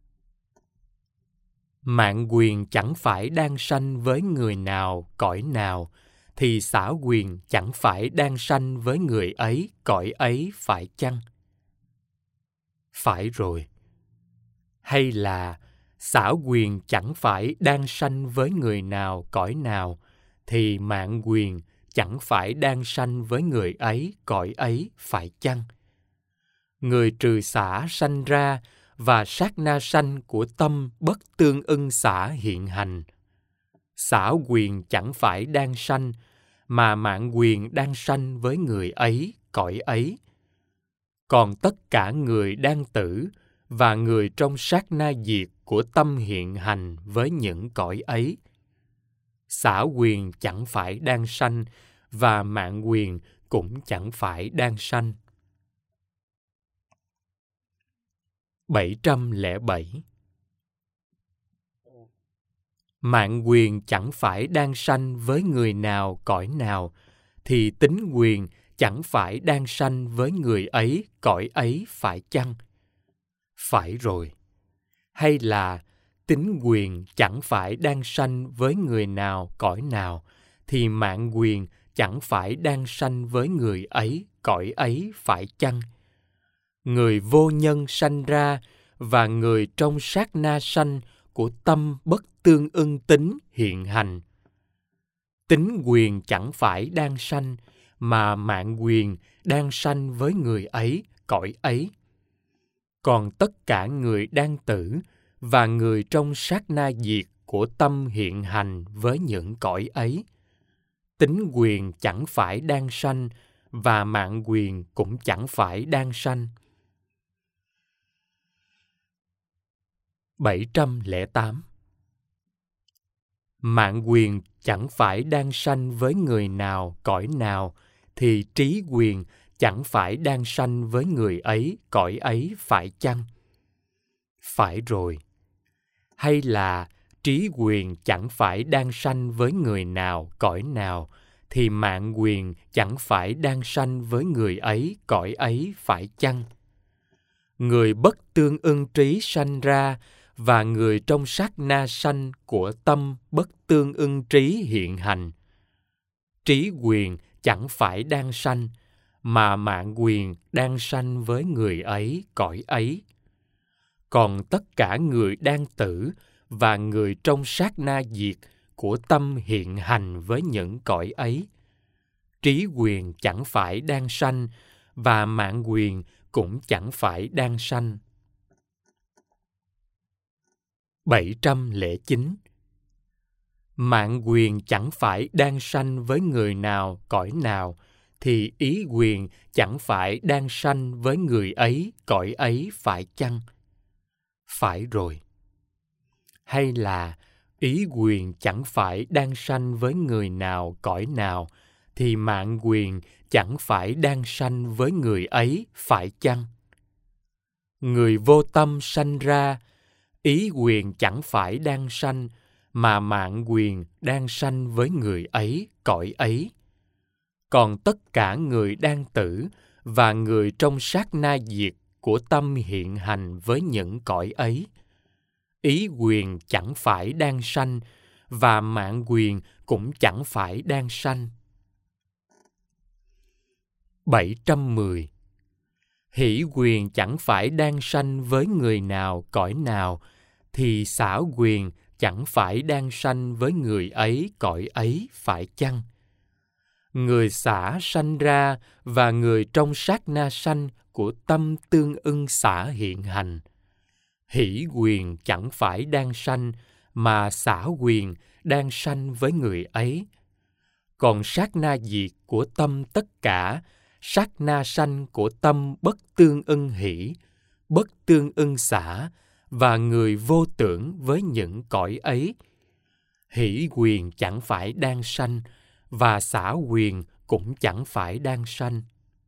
Mạng quyền chẳng phải đang sanh với người nào, cõi nào, thì xả quyền chẳng phải đang sanh với người ấy, cõi ấy, phải chăng? Phải rồi. Hay là xả quyền chẳng phải đang sanh với người nào, cõi nào, thì mạng quyền chẳng phải đang sanh với người ấy, cõi ấy, phải chăng? Người trừ xả sanh ra và sát na sanh của tâm bất tương ưng xả hiện hành. Xả quyền chẳng phải đang sanh, mà mạng quyền đang sanh với người ấy, cõi ấy. Còn tất cả người đang tử và người trong sát na diệt của tâm hiện hành với những cõi ấy. Xả quyền chẳng phải đang sanh và mạng quyền cũng chẳng phải đang sanh. bảy trăm lẻ bảy. Mạng quyền chẳng phải đang sanh với người nào, cõi nào, thì tính quyền chẳng phải đang sanh với người ấy, cõi ấy, phải chăng? Phải rồi. Hay là tính quyền chẳng phải đang sanh với người nào, cõi nào, thì mạng quyền chẳng phải đang sanh với người ấy, cõi ấy, phải chăng? Người vô nhân sanh ra và người trong sát na sanh của tâm bất tương ưng tính hiện hành. Tính quyền chẳng phải đang sanh, mà mạng quyền đang sanh với người ấy, cõi ấy. Còn tất cả người đang tử và người trong sát na diệt của tâm hiện hành với những cõi ấy. Tính quyền chẳng phải đang sanh và mạng quyền cũng chẳng phải đang sanh. bảy trăm lẻ tám. Mạng quyền chẳng phải đang sanh với người nào, cõi nào, thì trí quyền chẳng phải đang sanh với người ấy, cõi ấy, phải chăng? Phải rồi. Hay là trí quyền chẳng phải đang sanh với người nào, cõi nào, thì mạng quyền chẳng phải đang sanh với người ấy, cõi ấy, phải chăng? Người bất tương ưng trí sanh ra và người trong sát na sanh của tâm bất tương ưng trí hiện hành. Trí quyền chẳng phải đang sanh, mà mạng quyền đang sanh với người ấy, cõi ấy. Còn tất cả người đang tử và người trong sát na diệt của tâm hiện hành với những cõi ấy. Trí quyền chẳng phải đang sanh và mạng quyền cũng chẳng phải đang sanh. bảy trăm lẻ chín. Mạng quyền chẳng phải đang sanh với người nào, cõi nào, thì ý quyền chẳng phải đang sanh với người ấy, cõi ấy, phải chăng? Phải rồi. Hay là ý quyền chẳng phải đang sanh với người nào, cõi nào, thì mạng quyền chẳng phải đang sanh với người ấy, phải chăng? Người vô tâm sanh ra, ý quyền chẳng phải đang sanh, mà mạng quyền đang sanh với người ấy, cõi ấy. Còn tất cả người đang tử và người trong sát na diệt của tâm hiện hành với những cõi ấy. Ý quyền chẳng phải đang sanh và mạng quyền cũng chẳng phải đang sanh. bảy trăm mười. Hỷ quyền chẳng phải đang sanh với người nào, cõi nào, thì xả quyền chẳng phải đang sanh với người ấy, cõi ấy, phải chăng? Người xả sanh ra và người trong sát na sanh của tâm tương ưng xả hiện hành. Hỷ quyền chẳng phải đang sanh, mà xả quyền đang sanh với người ấy. Còn sát na diệt của tâm tất cả, sát na sanh của tâm bất tương ưng hỷ, bất tương ưng xả, và người vô tưởng với những cõi ấy. Hỷ quyền chẳng phải đang sanh, và xả quyền cũng chẳng phải đang sanh.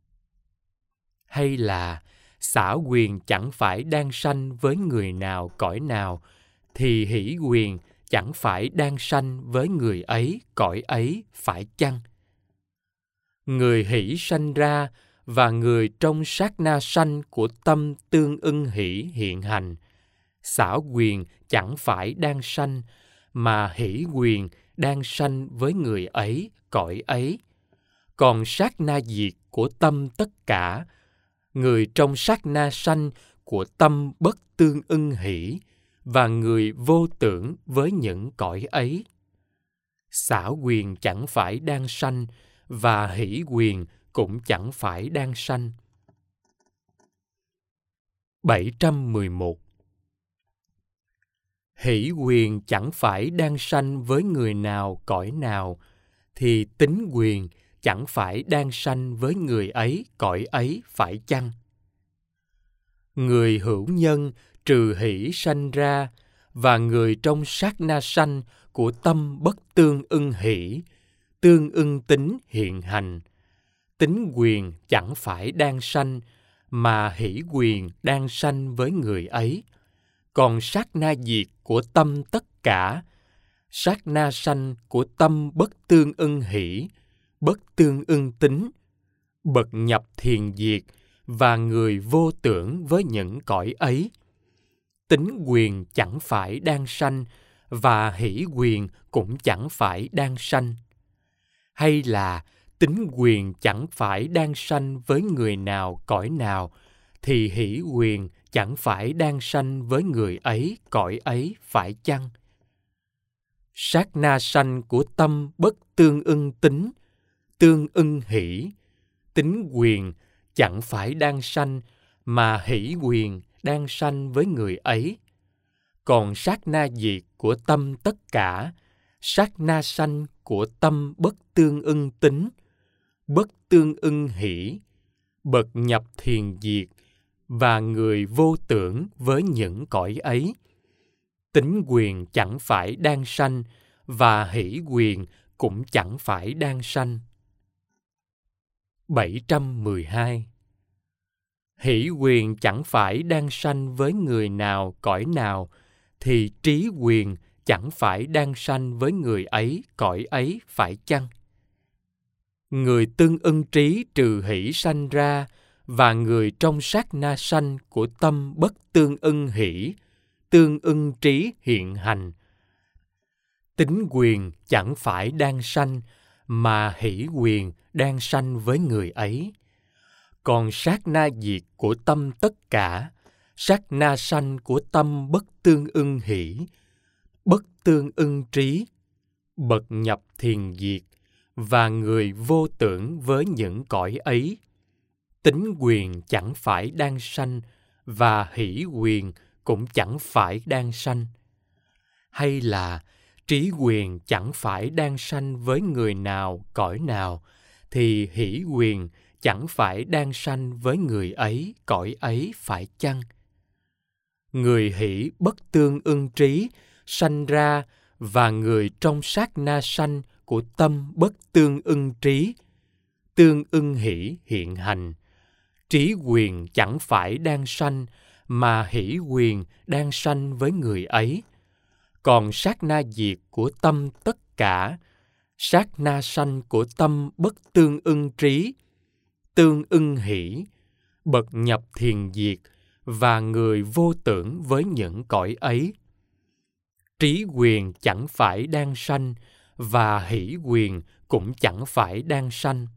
Hay là xả quyền chẳng phải đang sanh với người nào, cõi nào, thì hỷ quyền chẳng phải đang sanh với người ấy, cõi ấy, phải chăng? Người hỷ sanh ra và người trong sát na sanh của tâm tương ưng hỷ hiện hành. Xảo quyền chẳng phải đang sanh, mà hỷ quyền đang sanh với người ấy, cõi ấy. Còn sát na diệt của tâm tất cả, người trong sát na sanh của tâm bất tương ưng hỷ, và người vô tưởng với những cõi ấy. Xảo quyền chẳng phải đang sanh, và hỷ quyền cũng chẳng phải đang sanh. bảy trăm mười một. Hỷ quyền chẳng phải đang sanh với người nào cõi nào, thì tính quyền chẳng phải đang sanh với người ấy cõi ấy, phải chăng? Người hữu nhân trừ hỷ sanh ra, và người trong sát na sanh của tâm bất tương ưng hỷ, tương ưng tính hiện hành. Tính quyền chẳng phải đang sanh, mà hỷ quyền đang sanh với người ấy. Còn sát na diệt của tâm tất cả, sát na sanh của tâm bất tương ưng hỷ, bất tương ưng tính, bậc nhập thiền diệt, và người vô tưởng với những cõi ấy. Tính quyền chẳng phải đang sanh, và hỷ quyền cũng chẳng phải đang sanh. Hay là tính quyền chẳng phải đang sanh với người nào cõi nào, thì hỷ quyền chẳng phải đang sanh với người ấy cõi ấy, phải chăng? Sát na sanh của tâm bất tương ưng tính, tương ưng hỷ, tính quyền chẳng phải đang sanh, mà hỷ quyền đang sanh với người ấy. Còn sát na diệt của tâm tất cả, sát na sanh của tâm bất tương ưng tính, bất tương ưng hỷ, bậc nhập thiền diệt, và người vô tưởng với những cõi ấy. Tính quyền chẳng phải đang sanh, và hỷ quyền cũng chẳng phải đang sanh. bảy trăm mười hai. Hỷ quyền chẳng phải đang sanh với người nào cõi nào, thì trí quyền chẳng phải đang sanh với người ấy cõi ấy, phải chăng? Người tương ưng trí trừ hỷ sanh ra, và người trong sát na sanh của tâm bất tương ưng hỷ, tương ưng trí hiện hành. Tính quyền chẳng phải đang sanh, mà hỷ quyền đang sanh với người ấy. Còn sát na diệt của tâm tất cả, sát na sanh của tâm bất tương ưng hỷ, bất tương ưng trí, bậc nhập thiền diệt, và người vô tưởng với những cõi ấy. Tính quyền chẳng phải đang sanh, và hỷ quyền cũng chẳng phải đang sanh. Hay là trí quyền chẳng phải đang sanh với người nào cõi nào, thì hỷ quyền chẳng phải đang sanh với người ấy cõi ấy, phải chăng? Người hỷ bất tương ưng trí sanh ra, và người trong sát na sanh của tâm bất tương ưng trí, tương ưng hỷ hiện hành. Trí quyền chẳng phải đang sanh, mà hỷ quyền đang sanh với người ấy. Còn sát na diệt của tâm tất cả, sát na sanh của tâm bất tương ưng trí, tương ưng hỷ, bậc nhập thiền diệt, và người vô tưởng với những cõi ấy. Trí quyền chẳng phải đang sanh, và hỷ quyền cũng chẳng phải đang sanh.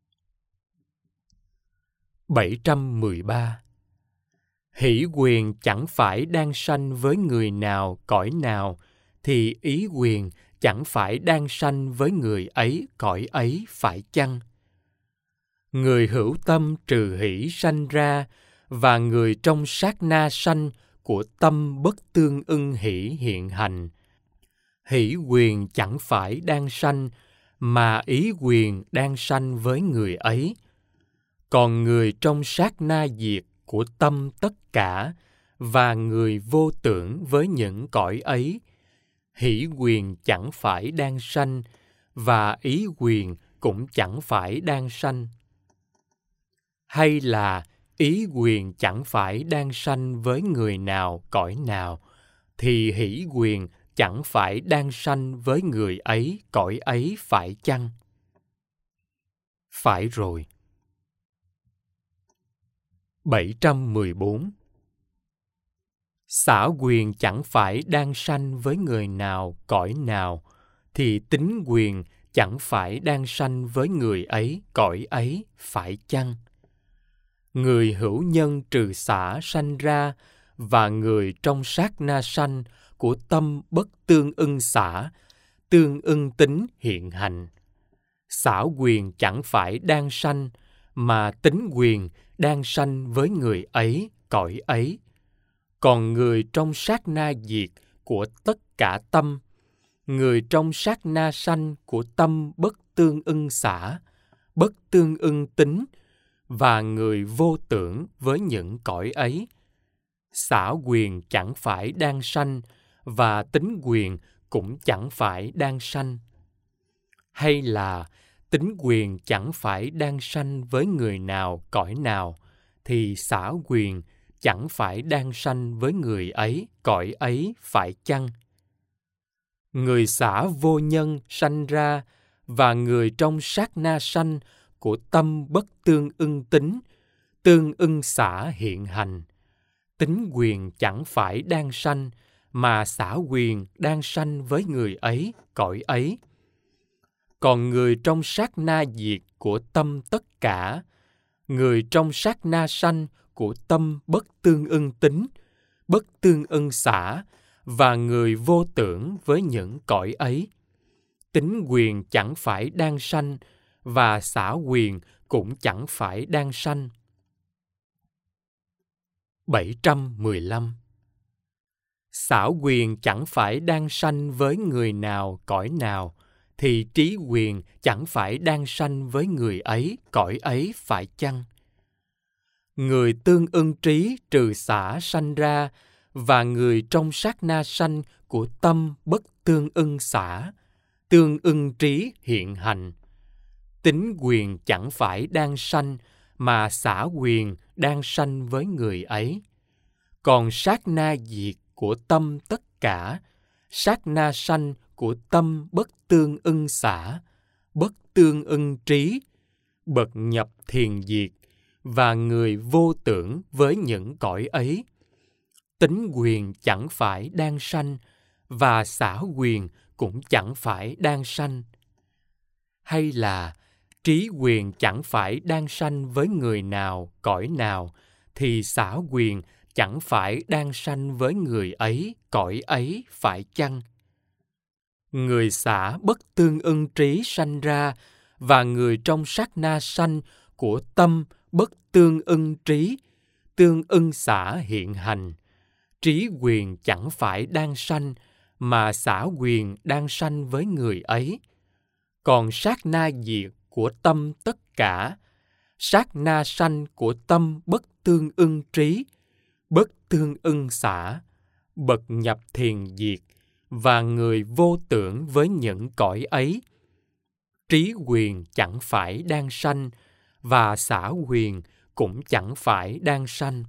bảy trăm mười ba. Hỷ quyền chẳng phải đang sanh với người nào cõi nào, thì ý quyền chẳng phải đang sanh với người ấy cõi ấy, phải chăng? Người hữu tâm trừ hỷ sanh ra, và người trong sát na sanh của tâm bất tương ưng hỷ hiện hành. Hỷ quyền chẳng phải đang sanh, mà ý quyền đang sanh với người ấy. Còn người trong sát na diệt của tâm tất cả, và người vô tưởng với những cõi ấy, hỷ quyền chẳng phải đang sanh, và ý quyền cũng chẳng phải đang sanh. Hay là ý quyền chẳng phải đang sanh với người nào cõi nào, thì hỷ quyền chẳng phải đang sanh với người ấy cõi ấy, phải chăng? Phải rồi. bảy trăm mười bốn. Xả quyền chẳng phải đang sanh với người nào, cõi nào, thì tính quyền chẳng phải đang sanh với người ấy, cõi ấy, phải chăng? Người hữu nhân trừ xả sanh ra, và người trong sát na sanh của tâm bất tương ưng xả, tương ưng tính hiện hành. Xả quyền chẳng phải đang sanh, mà tính quyền đang sanh với người ấy, cõi ấy. Còn người trong sát na diệt của tất cả tâm, người trong sát na sanh của tâm bất tương ưng xả, bất tương ưng tính, và người vô tưởng với những cõi ấy, xả quyền chẳng phải đang sanh, và tính quyền cũng chẳng phải đang sanh. Hay là tính quyền chẳng phải đang sanh với người nào, cõi nào, thì xả quyền chẳng phải đang sanh với người ấy, cõi ấy, phải chăng? Người xả vô nhân sanh ra, và người trong sát na sanh của tâm bất tương ưng tính, tương ưng xả hiện hành. Tính quyền chẳng phải đang sanh, mà xả quyền đang sanh với người ấy, cõi ấy. Còn người trong sát na diệt của tâm tất cả, người trong sát na sanh của tâm bất tương ưng tính, bất tương ưng xả, và người vô tưởng với những cõi ấy, tính quyền chẳng phải đang sanh, và xả quyền cũng chẳng phải đang sanh. bảy trăm mười lăm. Xả quyền chẳng phải đang sanh với người nào, cõi nào, thì trí quyền chẳng phải đang sanh với người ấy, cõi ấy, phải chăng? Người tương ưng trí trừ xả sanh ra, và người trong sát na sanh của tâm bất tương ưng xả, tương ưng trí hiện hành. Tính quyền chẳng phải đang sanh, mà xả quyền đang sanh với người ấy. Còn sát na diệt của tâm tất cả, sát na sanh của tâm bất tương ưng xả, bất tương ưng trí, bậc nhập thiền diệt, và người vô tưởng với những cõi ấy. Tính quyền chẳng phải đang sanh, và xả quyền cũng chẳng phải đang sanh. Hay là trí quyền chẳng phải đang sanh với người nào, cõi nào, thì xả quyền chẳng phải đang sanh với người ấy, cõi ấy, phải chăng? Người xả bất tương ưng trí sanh ra, và người trong sát na sanh của tâm bất tương ưng trí, tương ưng xả hiện hành. Trí quyền chẳng phải đang sanh, mà xả quyền đang sanh với người ấy. Còn sát na diệt của tâm tất cả, sát na sanh của tâm bất tương ưng trí, bất tương ưng xả, bậc nhập thiền diệt, và người vô tưởng với những cõi ấy. Trí quyền chẳng phải đang sanh, và xả quyền cũng chẳng phải đang sanh.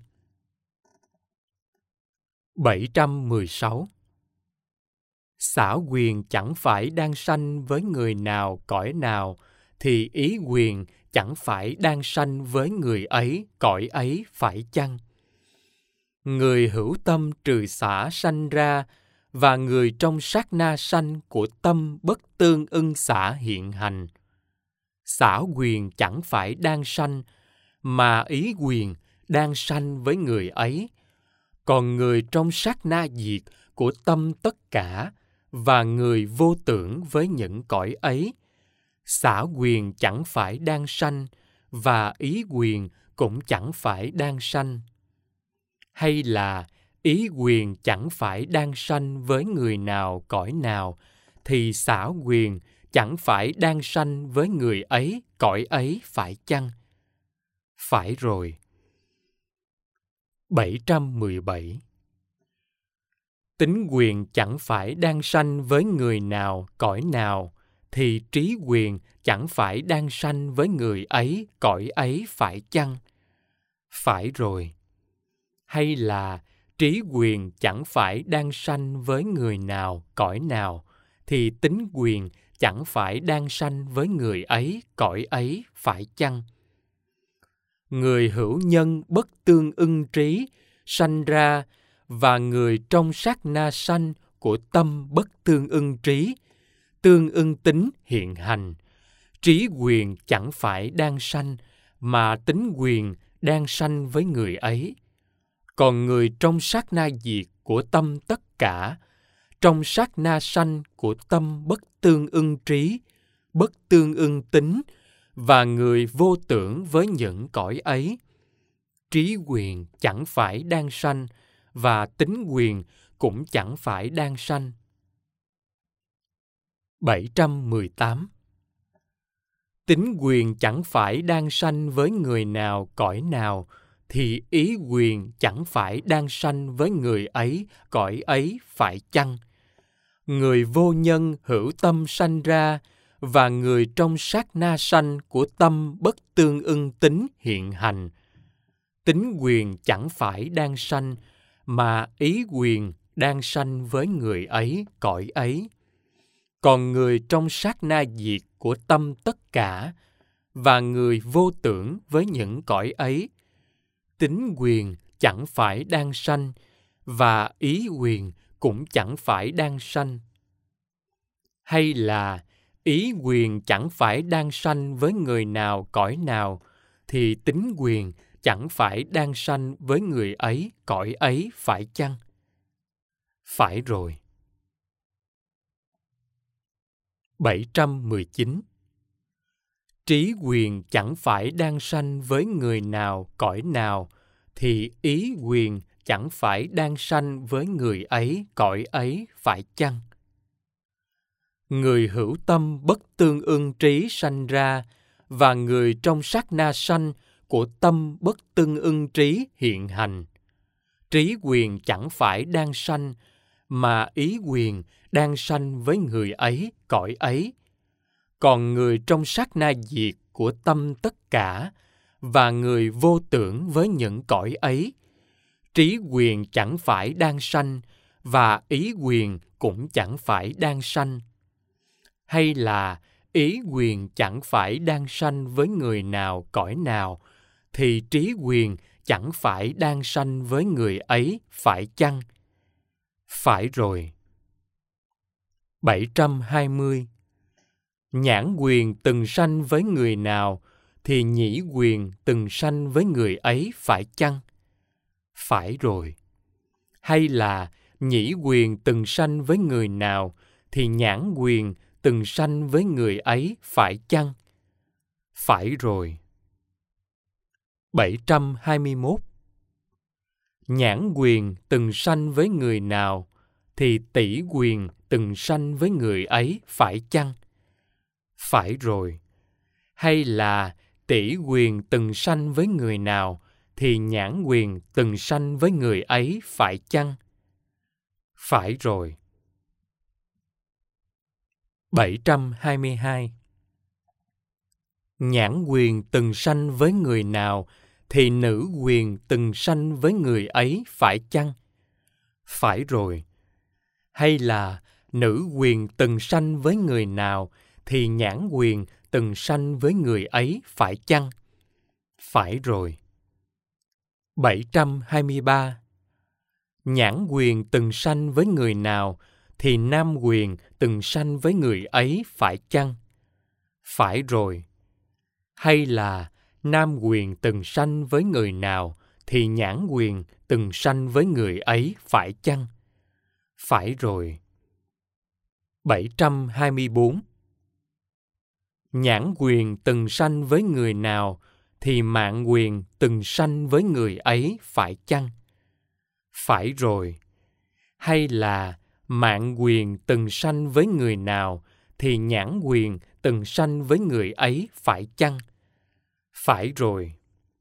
bảy trăm mười sáu. Xả quyền chẳng phải đang sanh với người nào, cõi nào, thì ý quyền chẳng phải đang sanh với người ấy, cõi ấy, phải chăng? Người hữu tâm trừ xả sanh ra, và người trong sát na sanh của tâm bất tương ưng xả hiện hành. Xả quyền chẳng phải đang sanh, mà ý quyền đang sanh với người ấy. Còn người trong sát na diệt của tâm tất cả, và người vô tưởng với những cõi ấy, xả quyền chẳng phải đang sanh, và ý quyền cũng chẳng phải đang sanh. Hay là ý quyền chẳng phải đang sanh với người nào, cõi nào, thì xả quyền chẳng phải đang sanh với người ấy, cõi ấy, phải chăng? Phải rồi. bảy trăm mười bảy. Tính quyền chẳng phải đang sanh với người nào, cõi nào, thì trí quyền chẳng phải đang sanh với người ấy, cõi ấy, phải chăng? Phải rồi. Hay là trí quyền chẳng phải đang sanh với người nào, cõi nào, thì tính quyền chẳng phải đang sanh với người ấy, cõi ấy, phải chăng? Người hữu nhân bất tương ưng trí, sanh ra, và người trong sát na sanh của tâm bất tương ưng trí, tương ưng tính hiện hành. Trí quyền chẳng phải đang sanh, mà tính quyền đang sanh với người ấy. Còn người trong sát na diệt của tâm tất cả, trong sát na sanh của tâm bất tương ưng trí, bất tương ưng tính, và người vô tưởng với những cõi ấy, trí quyền chẳng phải đang sanh, và tính quyền cũng chẳng phải đang sanh. bảy trăm mười tám. Tính quyền chẳng phải đang sanh với người nào, cõi nào, thì ý quyền chẳng phải đang sanh với người ấy, cõi ấy, phải chăng? Người vô nhân hữu tâm sanh ra, và người trong sát na sanh của tâm bất tương ưng tính hiện hành. Tính quyền chẳng phải đang sanh, mà ý quyền đang sanh với người ấy, cõi ấy. Còn người trong sát na diệt của tâm tất cả, và người vô tưởng với những cõi ấy, tính quyền chẳng phải đang sanh, và ý quyền cũng chẳng phải đang sanh. Hay là ý quyền chẳng phải đang sanh với người nào, cõi nào, thì tính quyền chẳng phải đang sanh với người ấy, cõi ấy, phải chăng? Phải rồi. bảy trăm mười chín. Trí quyền chẳng phải đang sanh với người nào, cõi nào, thì ý quyền chẳng phải đang sanh với người ấy, cõi ấy, phải chăng? Người hữu tâm bất tương ưng trí sanh ra, và người trong sát na sanh của tâm bất tương ưng trí hiện hành. Trí quyền chẳng phải đang sanh, mà ý quyền đang sanh với người ấy, cõi ấy. Còn người trong sát na diệt của tâm tất cả, và người vô tưởng với những cõi ấy, trí quyền chẳng phải đang sanh, và ý quyền cũng chẳng phải đang sanh. Hay là ý quyền chẳng phải đang sanh với người nào, cõi nào, thì trí quyền chẳng phải đang sanh với người ấy, phải chăng? Phải rồi. bảy trăm hai mươi. Nhãn quyền từng sanh với người nào, thì nhĩ quyền từng sanh với người ấy, phải chăng? Phải rồi. Hay là nhĩ quyền từng sanh với người nào, thì nhãn quyền từng sanh với người ấy, phải chăng? Phải rồi. bảy trăm hai mươi mốt. Nhãn quyền từng sanh với người nào, thì tỷ quyền từng sanh với người ấy, phải chăng? Phải rồi. Hay là tỷ quyền từng sanh với người nào, thì nhãn quyền từng sanh với người ấy, phải chăng? Phải rồi. bảy trăm hai mươi hai. Nhãn quyền từng sanh với người nào, thì nữ quyền từng sanh với người ấy, phải chăng? Phải rồi. Hay là nữ quyền từng sanh với người nào, thì nhãn quyền từng sanh với người ấy, phải chăng? Phải rồi. bảy trăm hai mươi ba. Nhãn quyền từng sanh với người nào, thì nam quyền từng sanh với người ấy, phải chăng? Phải rồi. Hay là nam quyền từng sanh với người nào, thì nhãn quyền từng sanh với người ấy, phải chăng? Phải rồi. bảy trăm hai mươi bốn. Nhãn quyền từng sanh với người nào, thì mạng quyền từng sanh với người ấy, phải chăng? Phải rồi. Hay là mạng quyền từng sanh với người nào, thì nhãn quyền từng sanh với người ấy, phải chăng? Phải rồi.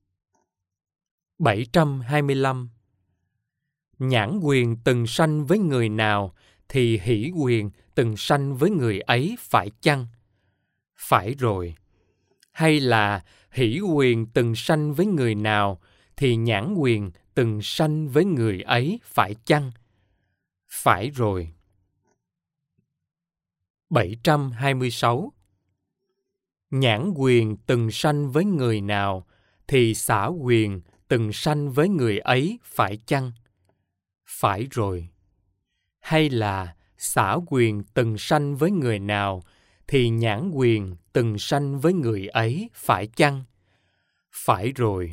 bảy trăm hai mươi lăm. Nhãn quyền từng sanh với người nào, thì hỷ quyền từng sanh với người ấy, phải chăng? Phải rồi. Hay là hỷ quyền từng sanh với người nào, thì nhãn quyền từng sanh với người ấy, phải chăng? Phải rồi. bảy trăm hai mươi sáu. Nhãn quyền từng sanh với người nào, thì xả quyền từng sanh với người ấy, phải chăng? Phải rồi. Hay là xả quyền từng sanh với người nào, thì nhãn quyền từng sanh với người ấy, phải chăng? Phải rồi.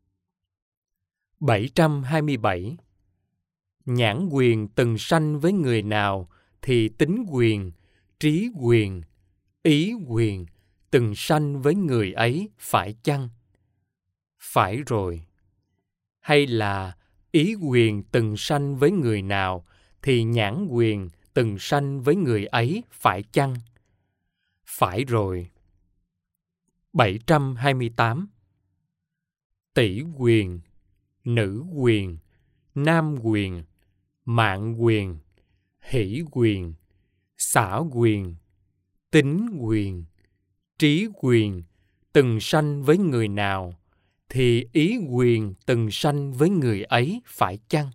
bảy trăm hai mươi bảy. Nhãn quyền từng sanh với người nào, thì tính quyền, trí quyền, ý quyền từng sanh với người ấy, phải chăng? Phải rồi. Hay là ý quyền từng sanh với người nào, thì nhãn quyền từng sanh với người ấy, phải chăng? Phải rồi. bảy trăm hai mươi tám. Tỷ quyền, nữ quyền, nam quyền, mạng quyền, hỷ quyền, xả quyền, tính quyền, trí quyền từng sanh với người nào, thì ý quyền từng sanh với người ấy, phải chăng?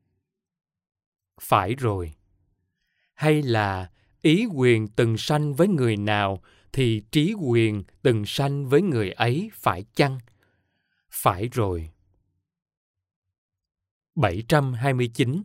Phải rồi. Hay là ý quyền từng sanh với người nào, thì trí quyền từng sanh với người ấy, phải chăng? Phải rồi. bảy trăm hai mươi chín.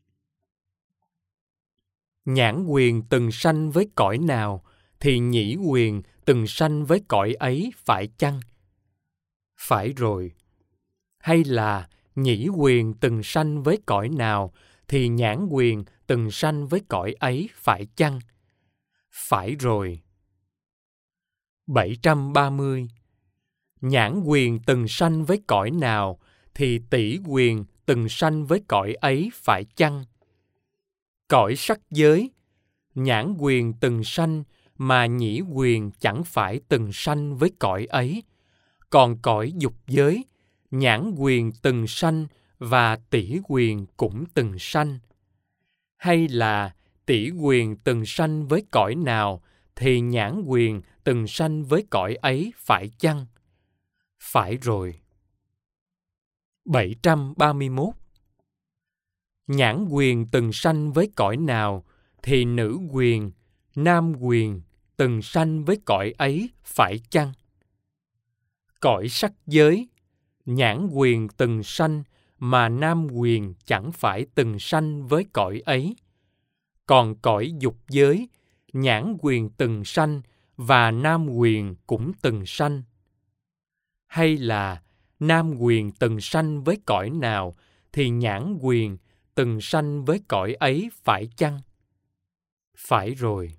Nhãn quyền từng sanh với cõi nào, thì nhĩ quyền từng sanh với cõi ấy, phải chăng? Phải rồi. Hay là nhĩ quyền từng sanh với cõi nào, thì nhãn quyền từng sanh với cõi ấy, phải chăng? Phải rồi. bảy trăm ba mươi. Nhãn quyền từng sanh với cõi nào, thì tỷ quyền từng sanh với cõi ấy, phải chăng? Cõi sắc giới, nhãn quyền từng sanh, mà nhĩ quyền chẳng phải từng sanh với cõi ấy. Còn cõi dục giới, nhãn quyền từng sanh, và tỷ quyền cũng từng sanh. Hay là tỷ quyền từng sanh với cõi nào, thì nhãn quyền từng sanh với cõi ấy, phải chăng? Phải rồi. bảy trăm ba mươi mốt. Nhãn quyền từng sanh với cõi nào, thì nữ quyền, nam quyền từng sanh với cõi ấy, phải chăng? Cõi sắc giới, nhãn quyền từng sanh, mà nam quyền chẳng phải từng sanh với cõi ấy. Còn cõi dục giới, nhãn quyền từng sanh, và nam quyền cũng từng sanh. Hay là nam quyền từng sanh với cõi nào, thì nhãn quyền từng sanh với cõi ấy, phải chăng? Phải rồi.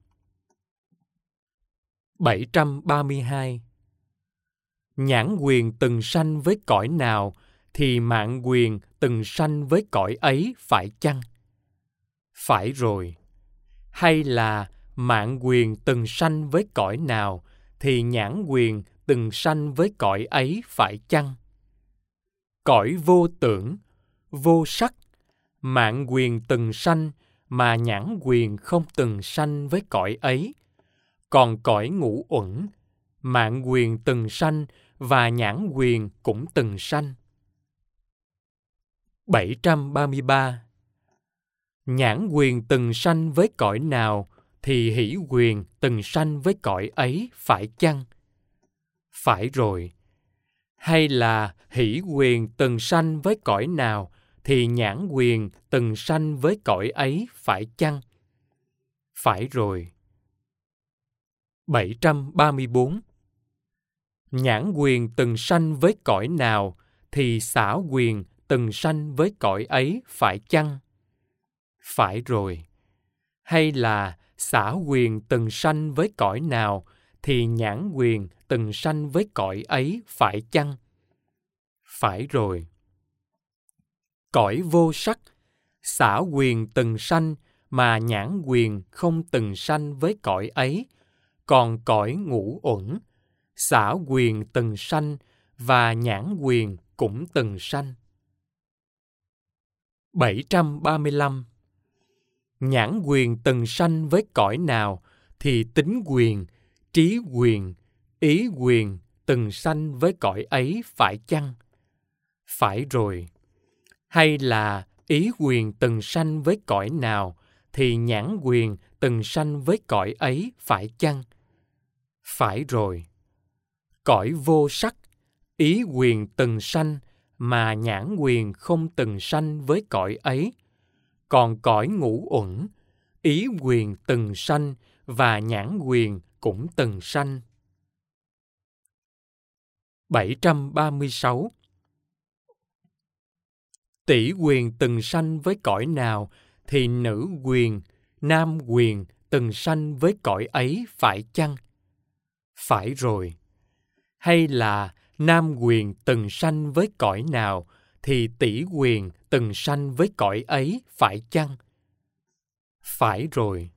bảy trăm ba mươi hai. Nhãn quyền từng sanh với cõi nào, thì mạng quyền từng sanh với cõi ấy, phải chăng? Phải rồi. Hay là mạng quyền từng sanh với cõi nào, thì nhãn quyền từng sanh với cõi ấy, phải chăng? Cõi vô tưởng, vô sắc, mạng quyền từng sanh, mà nhãn quyền không từng sanh với cõi ấy. Còn cõi ngũ uẩn, mạng quyền từng sanh, và nhãn quyền cũng từng sanh. bảy trăm ba mươi ba. Nhãn quyền từng sanh với cõi nào, thì hỷ quyền từng sanh với cõi ấy, phải chăng? Phải rồi. Hay là hỷ quyền từng sanh với cõi nào, thì nhãn quyền từng sanh với cõi ấy, phải chăng? Phải rồi. bảy trăm ba mươi bốn. Nhãn quyền từng sanh với cõi nào, thì xả quyền từng sanh với cõi ấy, phải chăng? Phải rồi. Hay là xả quyền từng sanh với cõi nào, thì nhãn quyền từng sanh với cõi ấy, phải chăng? Phải rồi. Cõi vô sắc, xả quyền từng sanh, mà nhãn quyền không từng sanh với cõi ấy. Còn cõi ngũ uẩn, xả quyền từng sanh, và nhãn quyền cũng từng sanh. bảy trăm ba mươi lăm. Nhãn quyền từng sanh với cõi nào, thì tính quyền, trí quyền, ý quyền từng sanh với cõi ấy, phải chăng? Phải rồi. Hay là ý quyền từng sanh với cõi nào, thì nhãn quyền từng sanh với cõi ấy, phải chăng? Phải rồi. Cõi vô sắc, ý quyền từng sanh, mà nhãn quyền không từng sanh với cõi ấy. Còn cõi ngũ uẩn, ý quyền từng sanh, và nhãn quyền cũng từng sanh. bảy trăm ba mươi sáu. Tỷ quyền từng sanh với cõi nào, thì nữ quyền, nam quyền từng sanh với cõi ấy, phải chăng? Phải rồi. Hay là nam quyền từng sanh với cõi nào, thì tỷ quyền từng sanh với cõi ấy, phải chăng? Phải rồi.